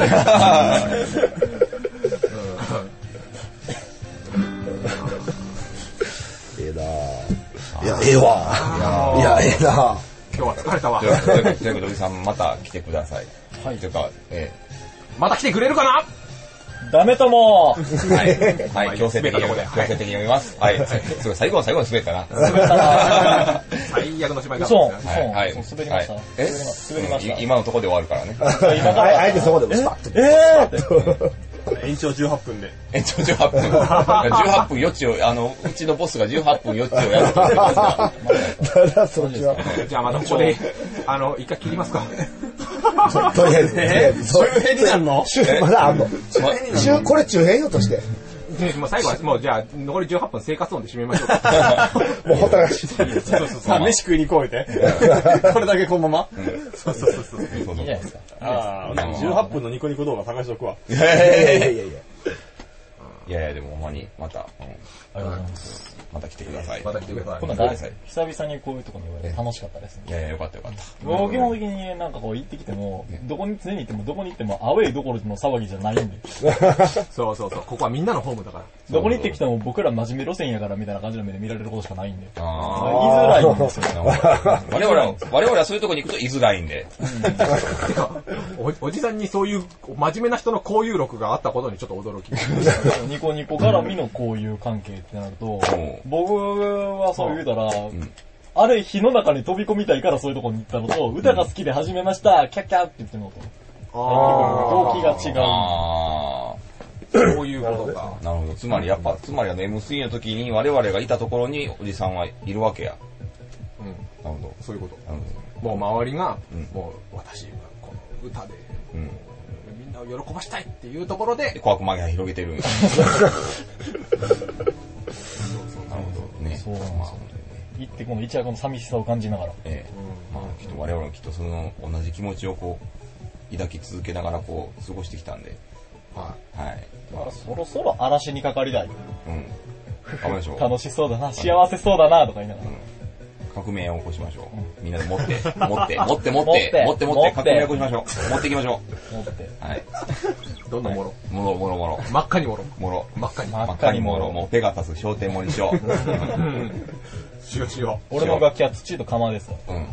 ええなぁ。いや、ええわ。いや、ええなぁ。 今日は疲れたわ。 ということで、おじさんまた来てください。はい。というか、えまた来てくれるかな？ ダメともはい。はい、強制的に、強制的に読みます。はい。すごい、最後の最後に滑ったな。 滑ったな最悪の芝居が。 そう、 はい。はい。 そう、滑りました。 え滑りました。 今のところで終わるからね。 今から。 あえてそこでもスパッと。 えー延長じゅうはっぷんで。 延長じゅうはっぷん。じゅうはっぷん余地を、あの、うちのボスがじゅうはっぷん余地をやると言ってますが。 ただそっちは。 じゃあまたここで、あの、一回切りますか。 とりあえず。 え中編になるの？ まだあんの。中、これ中編よとして。 もう最後は、もうじゃあ、残りじゅうはっぷん生活音で締めましょうか。 もうほったらかし。 そうそうそう。 さあ、飯食いに行こうって。これだけこのままそうそうそうそう。 いいじゃないですか。 ああ、じゅうはっぷんのニコニコ動画探しとくわ。 いやいやいやいやいや。 いやいやいや。 いやいや、でもほんまに、また、 ありがとうございます。 また来てください。 また来てください。 今度は久々にこういうところに言われて楽しかったですね。 いやいや、よかったよかった。 僕基本的になんかこう行ってきても、どこに常に行ってもどこに行ってもアウェイどころの騒ぎじゃないんで。 そうそうそう。ここはみんなのホームだから。 どこに行ってきても僕ら真面目路線やからみたいな感じの目で見られることしかないんで。言いあづらいんですよ。 我々は、我々はそういうところに行くと言いづらいんで。 てかお、おじさんにそういう真面目な人の交友録があったことにちょっと驚き。 ニコニコ絡みの交友関係ってなると、僕はそう言うたら、あれ火の中に飛び込みたいからそういうとこに行ったのと、歌が好きで始めました、キャッキャって言ってるのと、動機が違う。 ああ。 そういうことか。 なるほど。つまりやっぱ、つまりあの エムスリー の時に我々がいたところにおじさんはいるわけや。 うん。 なるほど。 そういうこと。 なるもう周りが、 うんもう私はこの歌で、 ほど。うん。 みんなを喜ばしたいっていうところで、 で、小悪魔が広げてるんや。なるほど。ね。 そうなんですよまあ行ってこの一夜この寂しさを感じながら。 ええ。まあ、きっと我々もきっとその同じ気持ちをこう、抱き続けながらこう、過ごしてきたんで。 ははい。 だからそろそろ嵐にかかりたい。 うん。頑張りましょう。 楽しそうだな、幸せそうだな、とか言いながら。 革命を起こしましょう。みんなで持って、持って、持って、持って、持持っってて、持って、 持って革命を起こしましょう。持っていきましょ思って。 う。はい。 い。どんどんもろ。 もろ、もろ、もろ。 真っ赤にもろ。 もろ。 真っ赤に。 真真っ赤にもろ。もうペガサス、商店盛りしよう。 しようしよ俺の楽器は土と釜ですわ。 うん。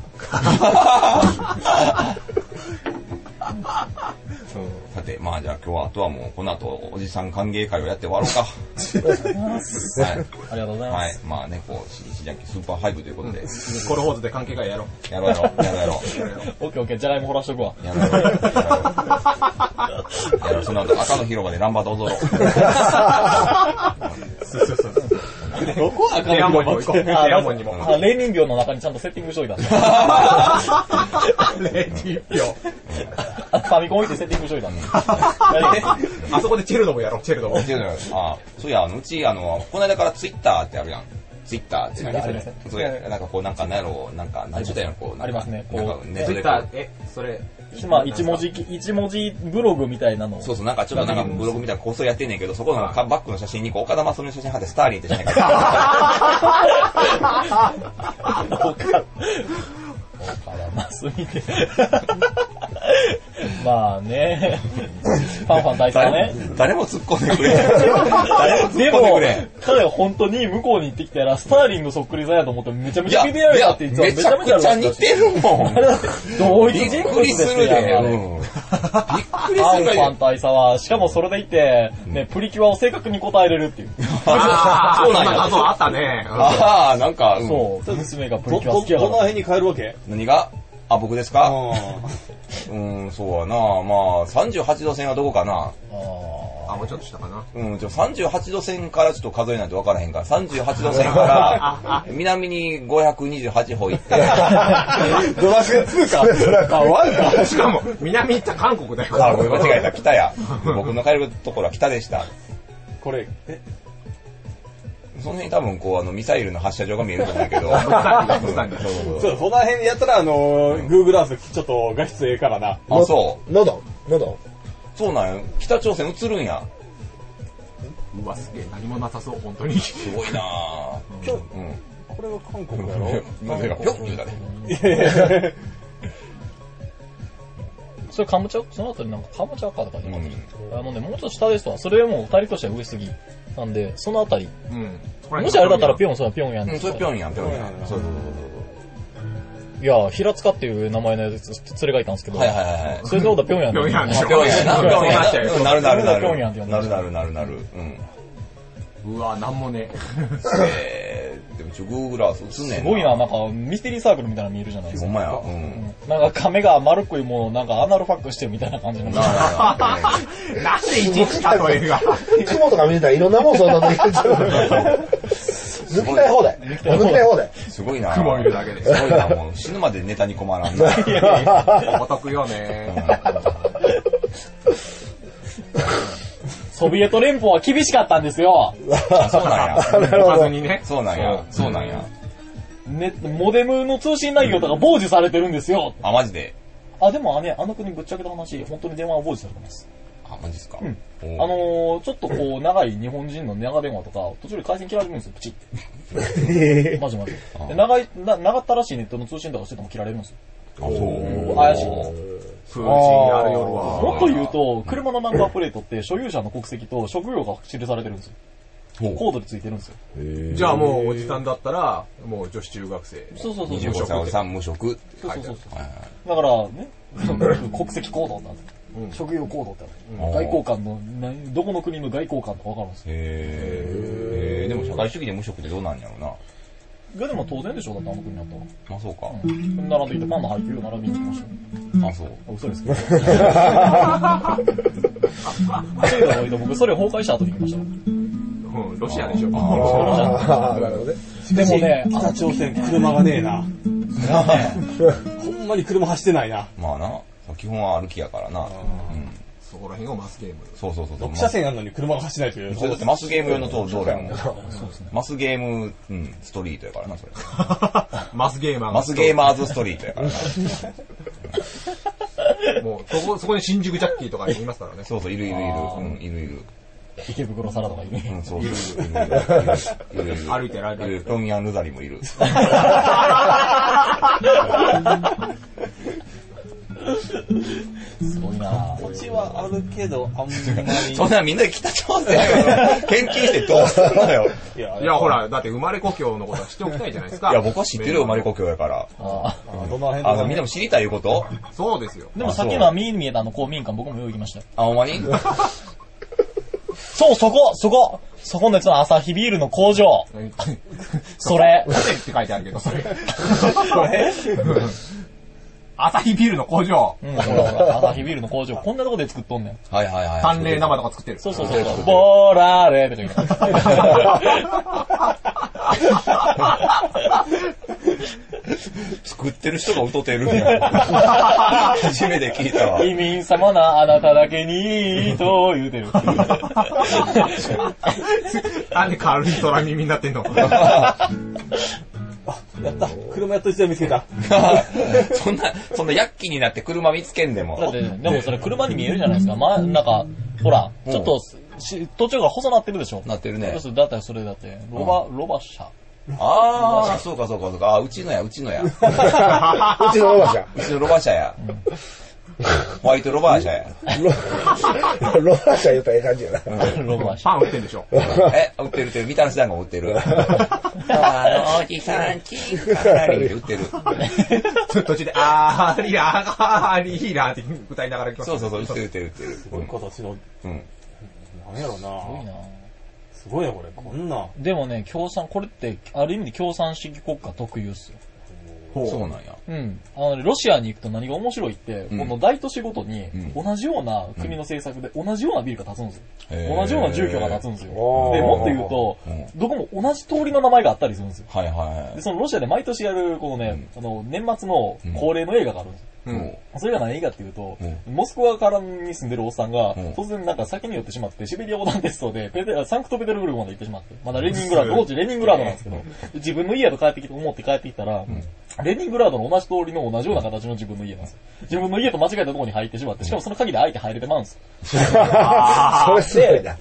さて、まあじゃあ今日はあとはもうこの後おじさん歓迎会をやって終わろうか。はい。 ありがとうございまはいす。。 まあね、こう、ししじゃんけスーパーファイブということで。 う。コルホーズで関係がやろう。 やろうやろう。やろうやろう。 オッケーオッケー、じゃがいも掘らしとくわ。 やろうやろう。やろうやろう。その後赤の広場でランバーと踊ろう。 そうそうそう。 どこ赤レアモンにも行こう。 あ、 レアモンにも。 あ、レーニン病の中にちゃんとセッティングしといたんだ。 レディー票。 ファミコン置いてセッティングしといたんだ。 あそこでチェルノもやろう、チェルノも。 っていうのよあ、そういや、あのうち、あの、この間からツイッターってあるやん。ツイッターって何それありますねそれ、なんかこう、なんか、なんやろう、なんか、何十代のこう、なんかありますねこうなんかネットでこう、 ツイッター、え、それ。 まあ、一文字、一文字ブログみたいなのを。 そうそう、なんかちょっとなんかブログみたいな構想やってんねんけど、そこのバックの写真にこう岡田真澄の写真貼ってスターリンって写真書いて岡田マス見て。まあね。ファンファン大佐ね。 誰も突っ込んでくれ。誰も突っで込んでもくれ。、 彼は本当に向こうに行ってきたら、スターリンのそっくりさんやと思ってめちゃめいや、 ちゃビビられたって言ってめちゃくちゃ似てるもん。 あれだって、同一びっ人物くりですすよ、 るで。 あれ。 うんびっくりアンフするァン大佐は、しかもそれでいて、ね、プリキュアを正確に答えれるっていう。 ああ、 そうなんや今画像あったね。 ああ、なんか、うんそう、娘がプリど、ど、 キュア好きやから。 どの辺に変えるわけ何があ、僕ですかううん、そうやな。まあ、さんじゅうはちど線はどこかな。 あ、もうちょっとしたかな。 うん、ちょさんじゅうはちど線からちょっと数えないと分からへんから、さんじゅうはちど線から南にごひゃくにじゅうはち歩行って、 ん。ドラクエツーか。あ、ワンか。 しかも、南行った韓国だよ。 あ、ごめん間違えた、北や。僕の帰るところは北でした。 これ、え、 その辺に多分こう、あの、ミサイルの発射場が見えると思うんだけど。 物産にそうそうそう、その辺やったら、あのー、Google Earth ちょっと画質ええからな。 あ、そう。 のどんのどんそうなんよ。北朝鮮映るんや。 うわ、すげえ、何もなさそう、本当に。 すごいなぁ。 今日、 うん。 これは韓国だろなぜかぴょんって言うたね。 それカムチャ、その後になんかカムチャかとかで、うん、あのね、もうちょっと下ですわ。それも二人としては上すぎ。なんで、そのあたり。うん。もしあれだったらピョン、そうだ、ピョンヤン。 うん、それピョンヤン、ピョンヤン。そうそうそうそう。 いや、平塚っていう名前のやつ、連れがいたんですけど。 はいはいはい。 それでことはピョンヤン。 ピョンヤンでしょ。 ピョンヤンな。ピョンヤンなるなるなる。 ピョンヤンって呼んでなるなるなるなる。 うん。うわ、なんもね。 えー、でもちょ、グーグラス映んねんな。 すごいな、なんかミステリーサークルみたいなの見えるじゃないですか。 ほんまや。うん。 なんか亀が丸っこいものをなんかアナルファックしてるみたいな感じの。 なんでいちいち例えが。 雲とか見てたらいろんなもんそんなの抜きたい放題。抜きたい放題。 すごいな。 雲見るだけで。 すごいな、もう死ぬまでネタに困らんな。 お得よね。 ソビエト連邦は厳しかったんですよ。 そうなんや。 おかずにね。 そうなんや。そうなんや。 ね、モデムの通信内容とか傍受されてるんですよ。 あ、マジで？ あ、でもね、あの国ぶっちゃけた話、本当に電話は傍受されてます。 あ、マジですか？ うん。あのー、ちょっとこう、長い日本人の長電話とか、途中で回線切られるんですよ、プチって。マジマジ。で、長い、な、長ったらしいネットの通信とかしてても切られるんですよ。 あ、そう。 怪しい。 通信やる夜は。 もっと言うと、車のナンバープレートって所有者の国籍と職業が記されてるんですよ。コードでついてるんですよ。 じゃあもうおじさんだったら、もう女子中学生。 そうそうそう。 にじゅうごさいおじさん無職。 そうそうそう。だからね、国籍コードなんです。職業コードってある。外交官の、どこの国の外交官とかわかるんですよ。 へー。でも社会主義で無職ってどうなんやろうな。 いやでも当然でしょ、だってあの国だったら。 あ、そうか。 並んでいてパンの配給を並びに行きましたよ。 あ、そう。 嘘ですけど。そういうの置いて僕それ崩壊した後に行きましたよ。 うん、ロシアでしょ。 ああ、なるほどね。 でもね、 北朝鮮車がねえな。ほんまに車走ってないな。 まあな。基本は歩きやからな。 そこら辺をマスゲーム。 そうそうそう。 ろく車線あるのに車が走ってないという。 それだってマスゲーム用の道路やもん。マスゲーム、うん、ストリートやからな、それ。 マスゲーマーマスゲーマーズストリートやからな。 もう、そこ、そこに新宿ジャッキーとかいますからね。 そうそう、いるいるいる。うん、いるいる。 池袋サラダがいる。 うん、そうそう。いるいるいる。 歩いてる間に。 ロミアン・ルザリもいる。 すごいな土地はあるけど、あんまり。 そんなみんな北朝鮮研究してどうすんのよ。 いや、いやほら、だって生まれ故郷のことは知っておきたいじゃないですか。 いや、僕は知ってるよ、生まれ故郷やから。 ああ、どの辺あの、みんなも知りたいいうこと？ そうですよ。 でもさっきのは見え見えたあの公民館僕もよう行きましたよ。 あ、ほんまに？ そう、そこ、そこ、そこのやつのアサヒビールの工場。それ。 って書いてあるけど、それ。それアサヒビールの工場。 うん、ほらほら、アサヒビールの工場。こんなとこで作っとんねん。 はいはいはい。 淡麗生とか作ってる。 そうそうそう。ボーラーレーとか言って。 作ってる人が歌ってるんや。初めて聞いたわ。 移民様なあなただけに、と言うてる。 なんで軽い空耳になってんの？ やった。車やっと一台見つけた。 そんな、そんな躍起になって車見つけんでも。 だって、でもそれ車に見えるじゃないですか。まあ、なんか、ほら、ちょっと、し途中が細なってるでしょ。 なってるね。 だったらそれだって、ロバ、ロバ車。 ああ、そうかそうかそうか。あ、うちのや、うちのや。うちのロバ車。 うちのロバ車や。ホワイトロバー車や。 ロロバ車言うたらええ感じやな。 ロバ車。 パン売ってんでしょ。 え、売ってる売ってる。みたらし団子売ってる。あのおじさんちからり売ってる。 途中で、あーりらー、あーりらーって歌いながら行きます。 そうそうそう、売ってる売ってる売ってる。 すごい形の。 うん。 なんやろな。すごいな。 すごいね、これ。こんな。 でもね、共産、これって、ある意味で共産主義国家特有っすよ。 そうなんや。 うん。あのね、ロシアに行くと何が面白いって、うん、この大都市ごとに、同じような国の政策で、同じようなビルが建つんですよ。うん、同じような住居が建つんですよ。で、もっと言うと、うん、どこも同じ通りの名前があったりするんですよ。 はいはい。 で、そのロシアで毎年やる、このね、うん、あの、年末の恒例の映画があるんですよ。うん、それが何映画っていうと、うん、モスクワからに住んでるおっさんが、うん、突然なんか先に寄ってしまって、シベリア横断鉄道でペテサンクトペテルブルクまで行ってしまって、まだレニングラード、当時レニングラードなんですけど、自分の家と帰ってきて、思って帰ってきたら、うん、レニングラードの同じ通りの同じような形の自分の家なんですよ。自分の家と間違えたところに入ってしまって、しかもその鍵で開いて入れてまうんですよ。 それすごいな。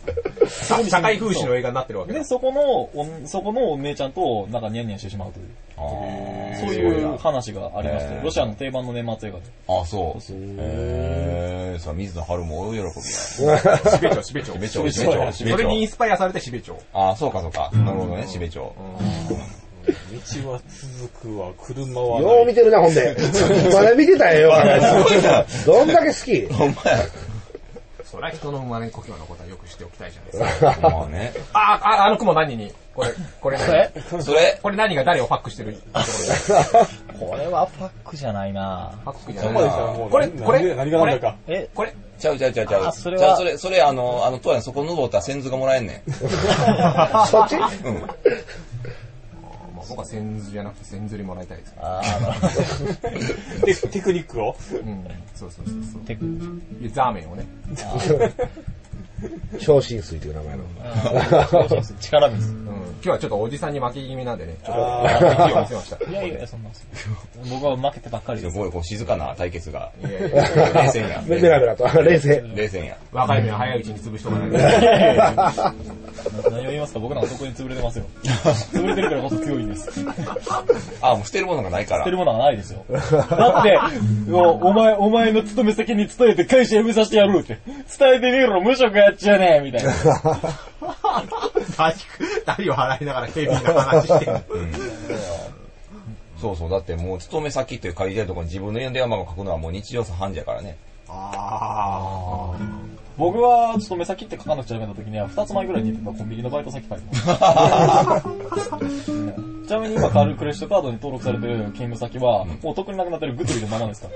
社会風刺の映画になってるわけだ。 で、そこの、おそこのお姉ちゃんと、なんかニャンニャンしてしまうという。そういう話がありまして、ロシアの定番の年末映画で。 あ、そう。へぇー。さあ、水野春も大喜びや。 しべちょう、しべちょう。 しべちょう、しべちょう。 それにインスパイアされてしべちょう。 あ、そうかそうか。なるほどね、しべちょう。 道は続くわ、車はない。 よう見てるな、ほんで。まだ見てたよ、どんだけ好き。 ほんまや。 そりゃ人の生まれ故郷のことはよくしておきたいじゃないですか。 まあね。 あ、あ、あの雲何に、これ、これ何それこれ何が誰をファックしてるこれはファックじゃないなファックじゃそないこまでしたらもう、 これ、これ、 何が何だか。 え、 これ、 ちゃうちゃうちゃうちゃう。 あそれはちゃう、それ、それ、あの、あの、とやそこ登ったら線図がもらえんねん。 そっちうん。 僕は線図じゃなくて線ずりもらいたいです。 あー、なるほど。 テテクニックをうん。そうそうそうそう。 テクでザーメンをね。 昇進水という名前の。 力水。 うん。今日はちょっとおじさんに負け気味なんでね、ちょっあと敵を見せました。 いやいや、そんな。僕は負けてばっかりです。 すごい、こう、静かな対決が。 いやいや冷静や。 メラメラと、冷静。 冷静や。 若い目は早いうちに潰しとかないと。 何を言いますか、僕なんかそこに潰れてますよ。潰れてるからこそ強いんです。捨あ、もう捨てるものがないから。 てるものはないですよ。だって、もうお前、お前の勤め先に伝えて会社辞めさせてやるって。伝えてみろ、無職やっちゃねえみたいな。 誰を払いながらヘビーな話してる。 そうそう、だってもう勤め先って書いてあるところに自分の家の電話番号書くのはもう日常茶飯事やからね。 あ僕は勤め先って書かなくちゃダメな時にはふたつまえぐらいに言ってたコンビニのバイト先書いてます。ちなみに今カルクレジットカードに登録されてる勤務先は、もう特になくなってるグトビルのままですから。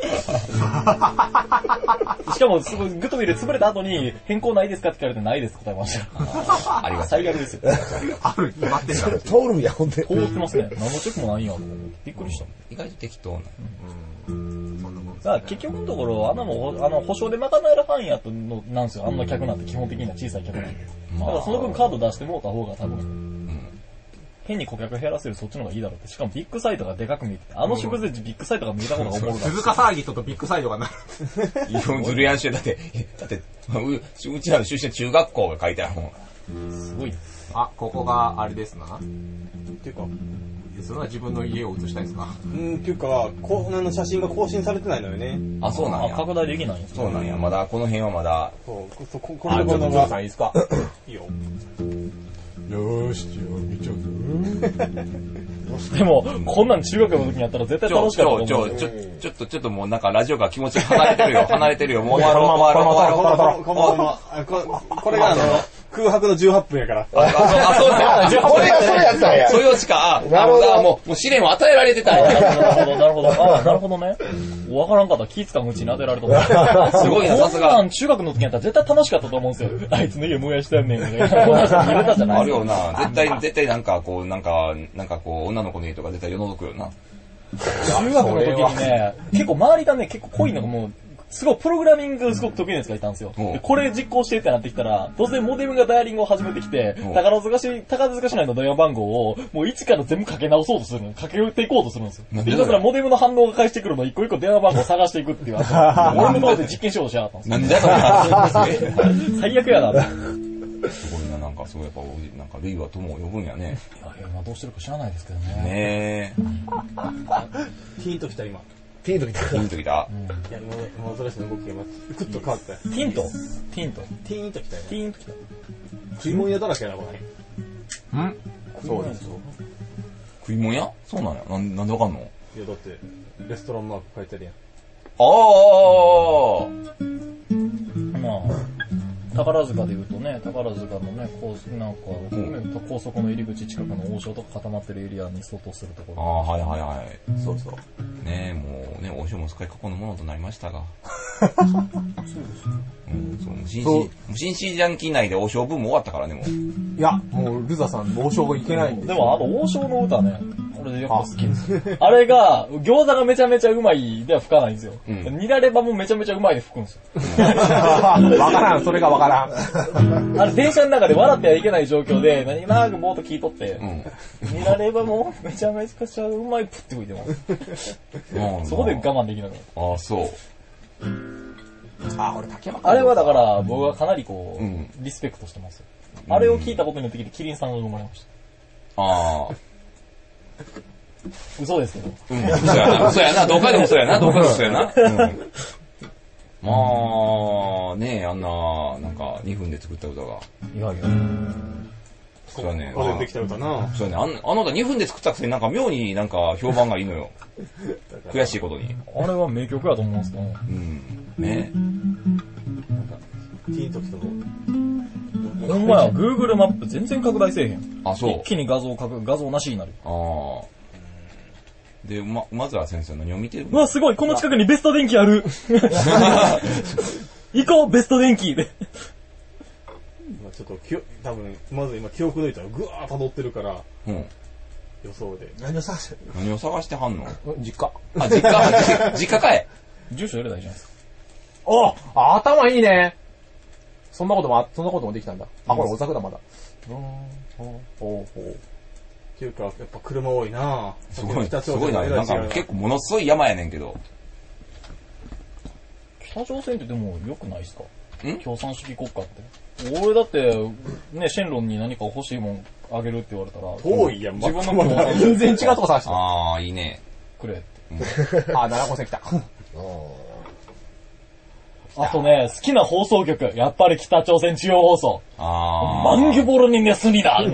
しかもすごいグトビル潰れた後に変更ないですかって聞かれてないですって答えました。 ありがたい。 最悪ですよ。 あ。ある、決まってんだ。 通るんや、ほんで。 通ってますね。何のチェックもないんや。びっくりした。 意外と適当な。 だから結局のところ、あんなもん、あの、保証で賄える範囲やとの、なんですよ。あんな客なんて基本的には小さい客なんで。だからその分カード出してもうた方が多分、変に顧客減らせるそっちの方がいいだろうって。しかもビッグサイトがでかく見えて、あの食事でビッグサイトが見えたことがおもろかった。 鈴鹿サーギットとビッグサイドがなる。 いや、ずるやんし、だって、だって、ううちらの出身中学校が書いてあるもん。 すごい。 あ、ここがあれですな。 っていうか、 それは自分の家を映したいですか。 うん、っていうか、こう、あの写真が更新されてないのよね。 あ、そうなんあ、 や。 拡大できないんですか。 そうなんや。まだ、この辺はまだ。 そう、こ、こ、こあ、 れちょっとのが、 ゾウさんいいですか。 いいよ。 よーし、じゃあ見ちゃうぞ。 でも、こんなん中学の時にやったら絶対ちょ、 楽しかったと思う。 ちょ、ちょ、ちょっと、ちょっともうなんかラジオが気持ち離れてるよ、離れてるよ。もう終わろう、終わろう、終わろう。 このまま、あここれがあの、空白のじゅうはっぷんやから。 あ、そうだ。 これがそれやったんや。 そういうしか、あ、 なるほどあもう、もう試練を与えられてたんや。 なるほど、なるほど。ああ、なるほどね。わからんかった。気使ううちに当てられたと。 すごいな、さすが。 こんなん中学の時にやったら絶対楽しかったと思うんですよ。あいつの家燃やしてんねんとか言って。こんな人見れたじゃないあるよな。絶対、絶対なんかこう、なんか、なんかこう、女の子の家とか絶対世のぞくよな。 中学の時にね、結構周りがね、結構濃いのがもう、すごいプログラミングがすごく得意なやつがいたんですよ。 うんでこれ実行してってなってきたら、突然モデムがダイヤリングを始めてきて、 うん宝塚市、宝塚市内の電話番号をもう一から全部かけ直そうとするの。かけていこうとするんですよ。で、 なんでひたすらモデムの反応が返してくるのを一個一個電話番号を探していくっていう。俺の脳で実験しようとしやがったんですよ。 なんでそんな。 最悪やな。いや、 すごいな、なんかすごいやっぱ、なんか、類は友を呼ぶんやね。 今どうしてるか知らないですけどね。 ねえ。 ティーンときた今。 ティーンときた。 ピンときた。 いや、今、今、それの動きが今、クッと変わったよ。 ティントティントティーンときたよ。 ティンときた。 食い物屋だらけやな、これ。 んそうですよ。 食い物屋そうなんや。なんなんでわかんのいや、だって、レストランマーク書いてるやん。 ああまあ、宝塚で言うとね、宝塚のね、こうなんか、 ん高速の入り口近くの王将とか固まってるエリアに相当するとこあろ。 あ、はいはいはい。そうそう。ねえ、もうね、王将も使い過去のものとなりましたが。 そうですね。 うん、そう、無心シ無心シージャンキー内で王将ブーム終わったからね、もう。 いや、もうルザさん、王将がいけないんですよ。 でも、あと王将の歌ね、俺やっぱ好きです。あれが、餃子がめちゃめちゃうまいでは吹かないんですよ。 うんニラレバもめちゃめちゃうまいで吹くんですよ。 わからん、それがわからん。 あれ電車の中で笑ってはいけない状況で、何気なくぼーっと聞いとって、 うん。 ニラレバもめちゃめちゃうまいプッて吹いてます。 うんそこで我慢できなくなる。 ああ、そう。 あ、俺竹山あれはだから僕はかなりこう、 うんリスペクトしてますよ。 あれを聞いたことによってきてキリンさんが生まれました。 ああ。 嘘ですけど。 うん、嘘やな。嘘やな。どっかでも嘘やな。どっかでも嘘やな。うん、まあ、ねえ、あんな、なんか、にふんで作った歌が。 いやいや。 そうだね。 これできた歌な。 そうだね。あの、あの歌にふんで作ったくせになんか妙になんか評判がいいのよ。悔しいことに。 あれは名曲やと思うんですけど。うん。 ねティーンときと。 ほんまや、Google マップ全然拡大せえへん。 あ、そう。 一気に画像書く、画像なしになる。 ああ。で、ま、まずは先生何を見てるうわ、すごいこの近くにベスト電気ある行こうベスト電気で。 今ちょっと、き多分まず今記憶の板をぐわー辿ってるから、 うん。 予想で。 何を探してる何を探してはんの実家。 あ、実家、実家かい。 住所入れたらいいじゃないですか。 おあ、頭いいね。そんなことも、そんなこともできたんだ。あ、これおざくだ、まだ。うん。ほうほう。 っていうか、やっぱ車多いなすごい、すごいな。なんか結構ものすごい山やねんけど。 北朝鮮ってでも良くないですかん共産主義国家って。俺だって、ね、シェンロンに何か欲しいもんあげるって言われたら。 遠いやん、 自分のものを全然違うとこ探してああ、いいね。 くれって。 あ、奈良高専来た。 あとね、好きな放送局、やっぱり北朝鮮中央放送。 ああ。 マンギュボロにネスニだ。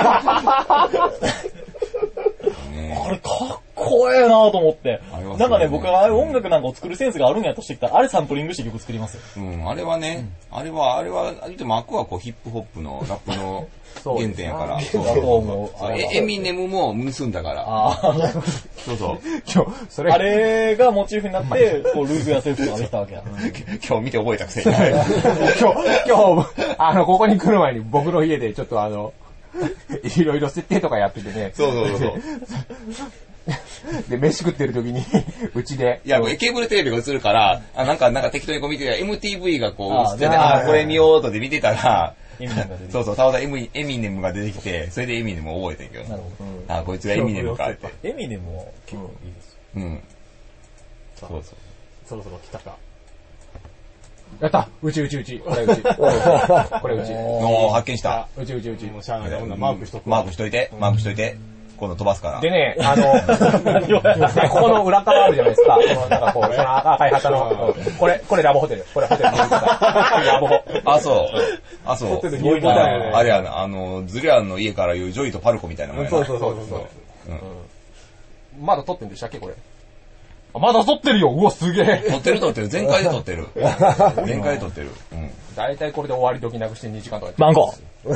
ね、 あれかっこええなと思って。 ね、 なんかね、僕が音楽なんかを作るセンスがあるんやとしてきたら、あれサンプリングして曲作りますよ。 うん、あれはね、うん、あれは、あれは、言ってもあくはこうヒップホップのラップの原点やから。そうそうそう。エミネムも盗んだから。あそうそう。 今日、それ。 あれがモチーフになって、こう、ルーズやセーフとかできたわけや。 今日見て覚えたくせに。 今日、今日、あの、ここに来る前に僕の家でちょっとあの、いろいろ設定とかやっててね。 そうそうそう。 で、飯食ってる時に、うちで。 いや、ケーブルテレビが映るから、あなんか、なんか適当にこう見てたら、エムティーブイ がこう映ってて、あ、これ見ようとで見てたら、そうそう、たまたまエミネムが出てきて、それでエミネムを覚えてんけど。なるほど。あ、こいつがエミネムかって。 エミネムは結構いいですよ。 うん。そうそう。 そろそろ来たか。 やったうちうちうち。これうち。これうち。 おー、発見した。 うちうちうち。 もうしゃあない。マークしとく。 マークしといて、マークしといて。今度飛ばすから。 でね、あの、ここの裏側あるじゃないですか。このなんかこう、その赤い旗の、これ、これラボホテル。これホテル。ラボホ。 あ、そう。あ、そう。 ホテル入居だよね。 あれやな、あの、ズリアンの家から言うジョイとパルコみたいなもんやな。 そうそうそうそう。まだ撮ってんでしたっけこれ。まだ撮ってるようわ、すげえ撮ってる撮ってる。全開で撮ってる。全開で撮ってる。うん。 だいたいこれで終わり時なくしてにじかんとか。 マンゴ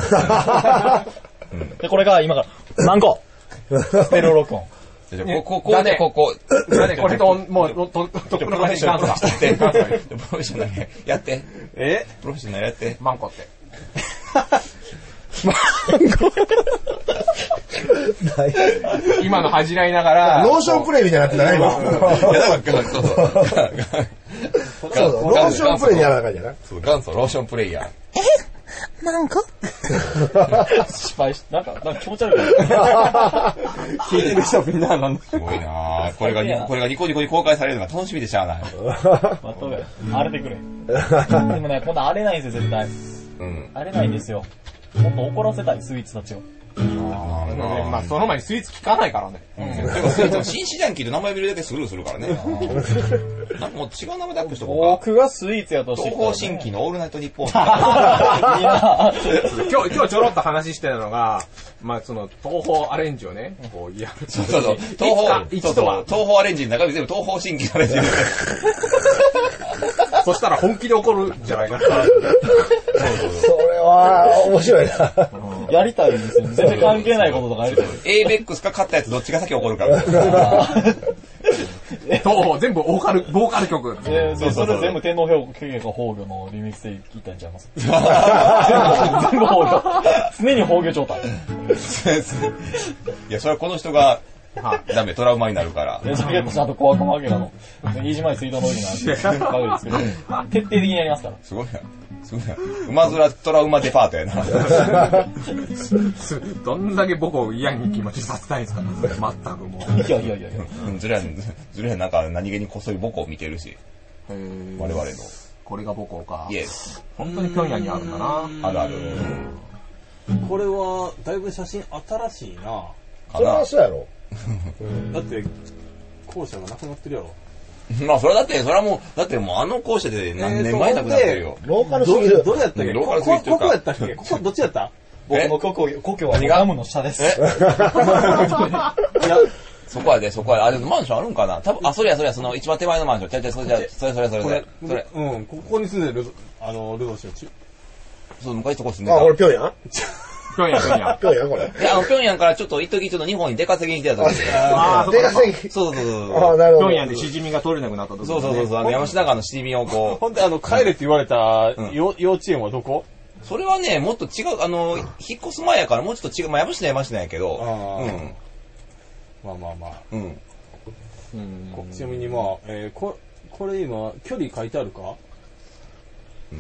ーで、これが今から、マンゴーステレオ録音。 ここで、ここ。 だね、これと、もう、と、と、と、プロフェッショナル。プロフェッショナルやって。 えプロフェッショナルやって。 マンコって。 マンコ今の恥じらいながら。 ローションプレイみたいになってない今。 いや、だから、そうそう。 そうそう、ローションプレイにやらなあかんじゃないそう、元祖ローションプレイヤー。 えなんか失敗し、なんか、なんか気持ち悪い。 聞いてる人みんななんだ。 すごいなぁ。これが、これがニコニコに公開されるのが楽しみでしゃあない。 待っとけ。荒れてくれ。でもね、今度荒れないんですよ、絶対。 うん。 荒れないんですよ。もっと怒らせたい、スイーツたちを。 ああ、まあその前にスイーツ聞かないからね。 うん。でもスイーツも新シリアン聞いて名前見るだけスルーするからね。なんかもう違う名前でアップしとこうか。 僕がスイーツやとして。 東方神起のオールナイトニッポン。 今日、今日ちょろっと話してたのが、まあその東方アレンジをね、こうやる。 そうそうそう。東方、一とは。東方アレンジの中身全部東方神起のアレンジ。 そしたら本気で怒るんじゃないかな。 それは面白いな。 やりたいんですよ。全然関係ないこととかやりたい。 エイベックスか勝ったやつどっちが先怒るか。 そう、全部ボーカル、ボーカル曲。 で、それ全部天皇陛下崩御のリミックスでいったんちゃいます。全部崩御。常に崩御状態。 いや、それはこの人が、ダメ、トラウマになるから。 いや、それちゃんと小悪魔明の、飯島に水道の上になって、バグですけど、徹底的にやりますから。 すごいな。すごいな。馬面トラウマデパートやな。 どんだけ僕を嫌に気持ちさせたいんですか全くもう。 いやいやいやいや。 ずれや、ずれやなんか何気にこっそり母校を見てるし。我々の。 これが母校か。 イエス。 本当に平壌にあるんだな。 あるある。 これは、だいぶ写真新しいな。 それはそうやろ。 だって、校舎がなくなってるやろ。 まあ、それはだって、それはもう、だってもうあの校舎で何年前なくなってるよ。 ローカルすぎる。 どれやったっけ？ ローカルすぎるここやったっけ？ここどっちやった？ 僕の故郷、故郷はガムの下です。 いや、そこはね、そこは、あれ、マンションあるんかな多分、あ、それや、それや、その一番手前のマンション。ちゃちゃ、それじゃ、それそれそれそれ。それ。 うん、ここに住んでる、あの、ルドシのち。 そう、昔そこ住んでた。 あ、俺ピョンヤンピョンヤン、ピョンヤン。 ピョンヤンこれ。 いや、あの、ピョンヤンからちょっと一時ちょっと日本に出稼ぎに来てた時で。 ああ、 出稼ぎ。 そうそうそう。 ああ、なるほど。 ピョンヤンでシジミが取れなくなった時。 そうそうそうそう、あの、山下川のシジミをこう。 ほんで、あの、帰れって言われた、よ幼稚園はどこ？ それはね、もっと違う、あの、引っ越す前やからもうちょっと違う、まあ、山下は山下なんやけど。 あうん。 まあまあまあ。 うん。 うんこちなみにまあ、えー、ここれ今、距離書いてあるか？ うん。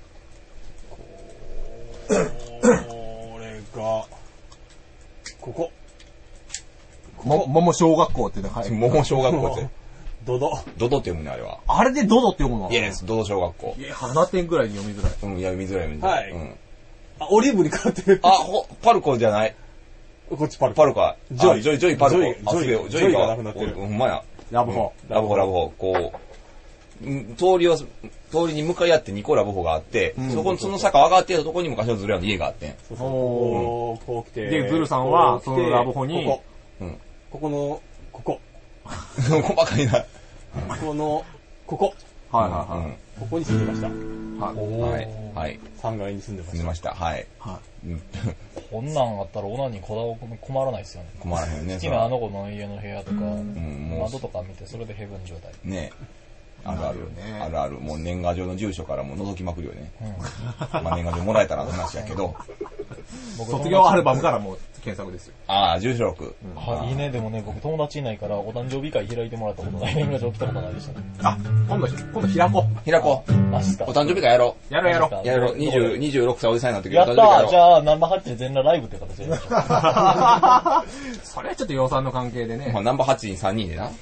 これが、ここ。 も、桃小学校ってね、はい。 桃小学校って。 ドド。 ドドって読むね、あれは。 あれでドドって読むの？ いや、ドド小学校。 いや、ななてんぐらいに読みづらい。 うん、いや、見づらい、見づら。 はいい。 うん。 あ、オリーブに変わってる。 あ、ほ、パルコじゃない。 こっちパルコ。 パルコは。 ジョイあジョイ、ジョイ、パルコ。 ジョイあ、すげえジョイがなくなってるおほんまや。 ラブホ。 ラブホ、ラブホ。こう、ん通りを、通りに向かい合ってにこラブホがあって、そこ、その坂上がってたとこに昔のズルヤの家があってん。 そうそうこう、こう来て。 でズルさんはこう来てそのラブホにここ。 うん。 ここの、ここ。 細かいな。 この、ここ。 はいはうん。 ここに住んでました。 はい。 はい。はい。 さんがいに住んでました。 住んでました。はい。 はうんこんなんあったらオナニーこだわ困らないですよね。 困らへんね。 好きなあの子の家の部屋とか、 んもう窓とか見てそれでヘブン状態。 ねあるある。 ねあるある。もう年賀状の住所からもう覗きまくるよね。まあ年賀状もらえたらの話やけど。 僕卒業アルバムからもう検索ですよ。 ああ、住所録。 はい、いいね。でもね、僕友達いないからお誕生日会開いてもらったことない。年賀状来たことないでしたね。 あ、今度、今度開こう。 開こう。 マジっすかお誕生日会やろやろうやろう。 う。やろう。にじゅう、にじゅうろくさいおじさんになってくる。 やったお誕生日会やろうーじゃあ、ナンバーハッチで全裸ライブって形でやりましょう。 それはちょっと予算の関係でね。 まあ、ナンバーはちにさんにんでな。 うん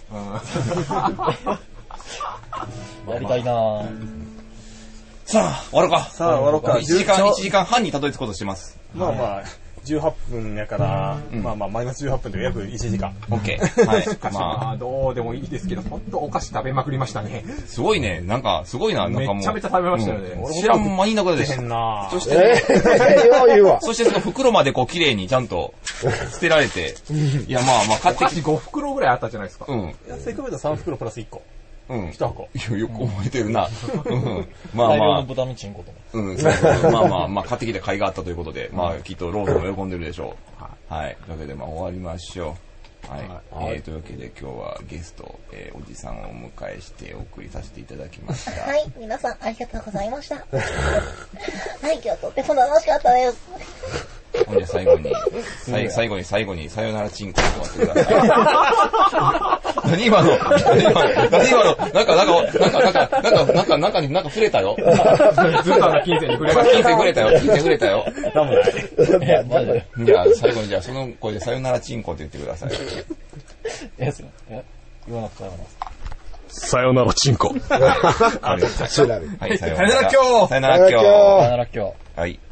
やりたいなぁ。 さあ、終わろうか。 さあ、終わろうか。 いちじかん、いちじかんはんにたどり着くことしてます。 まあまあ、じゅうはっぷんやから、 うんまあまあ、マイナスじゅうはっぷんで約いちじかん。 オッケー。はい。ままあ、どうでもいいですけど、ほんとお菓子食べまくりましたね。 あ、すごいね。なんか、すごいな。なんかもう。 めちゃめちゃ食べましたよねうん知らん間になくでした出へん。なそして、 ええ、よう言うわ。 そしてその袋までこう綺麗にちゃんと捨てられて。いや、まあまあ、買ってきて。 お菓子ご袋ぐらいあったじゃないですか。 うん。 正確に言うとさん袋プラスいっこ。 うん。 いち箱。 いや、よく覚えてるな。うん。まあ大量まあ。 の豚のチンコとか。 うん、そうそうそうまあまあ、まあ、買ってきた甲斐があったということで、まあ、きっとローソンも喜んでるでしょう。はい。というわけで、まあ、終わりましょう。はい。えー、というわけで、今日はゲスト、えー、おじさんをお迎えしてお送りさせていただきました。 はい、皆さんありがとうございました。はい、今日とっても楽しかったです。 ほんじゃ最後に、さい最後に最後に、さよならチンコと終わってください。何今の何今の何今のなんか、なんか、なんか、なんか、なんか、なんか、なんかに、なんか触れたよ。 ずっとあの金銭に触れました。 金銭触れたよ。金銭触れたよ。 なんもない。 いや、マジで。 じゃあ、最後に、じゃあ、その声でさよならチンコって言ってください。 え、すえ言わなくてもさよならチンコ。 あれそうなる。 はい、さよさよなら今日さよなら今日。 さよなら今日。 はい。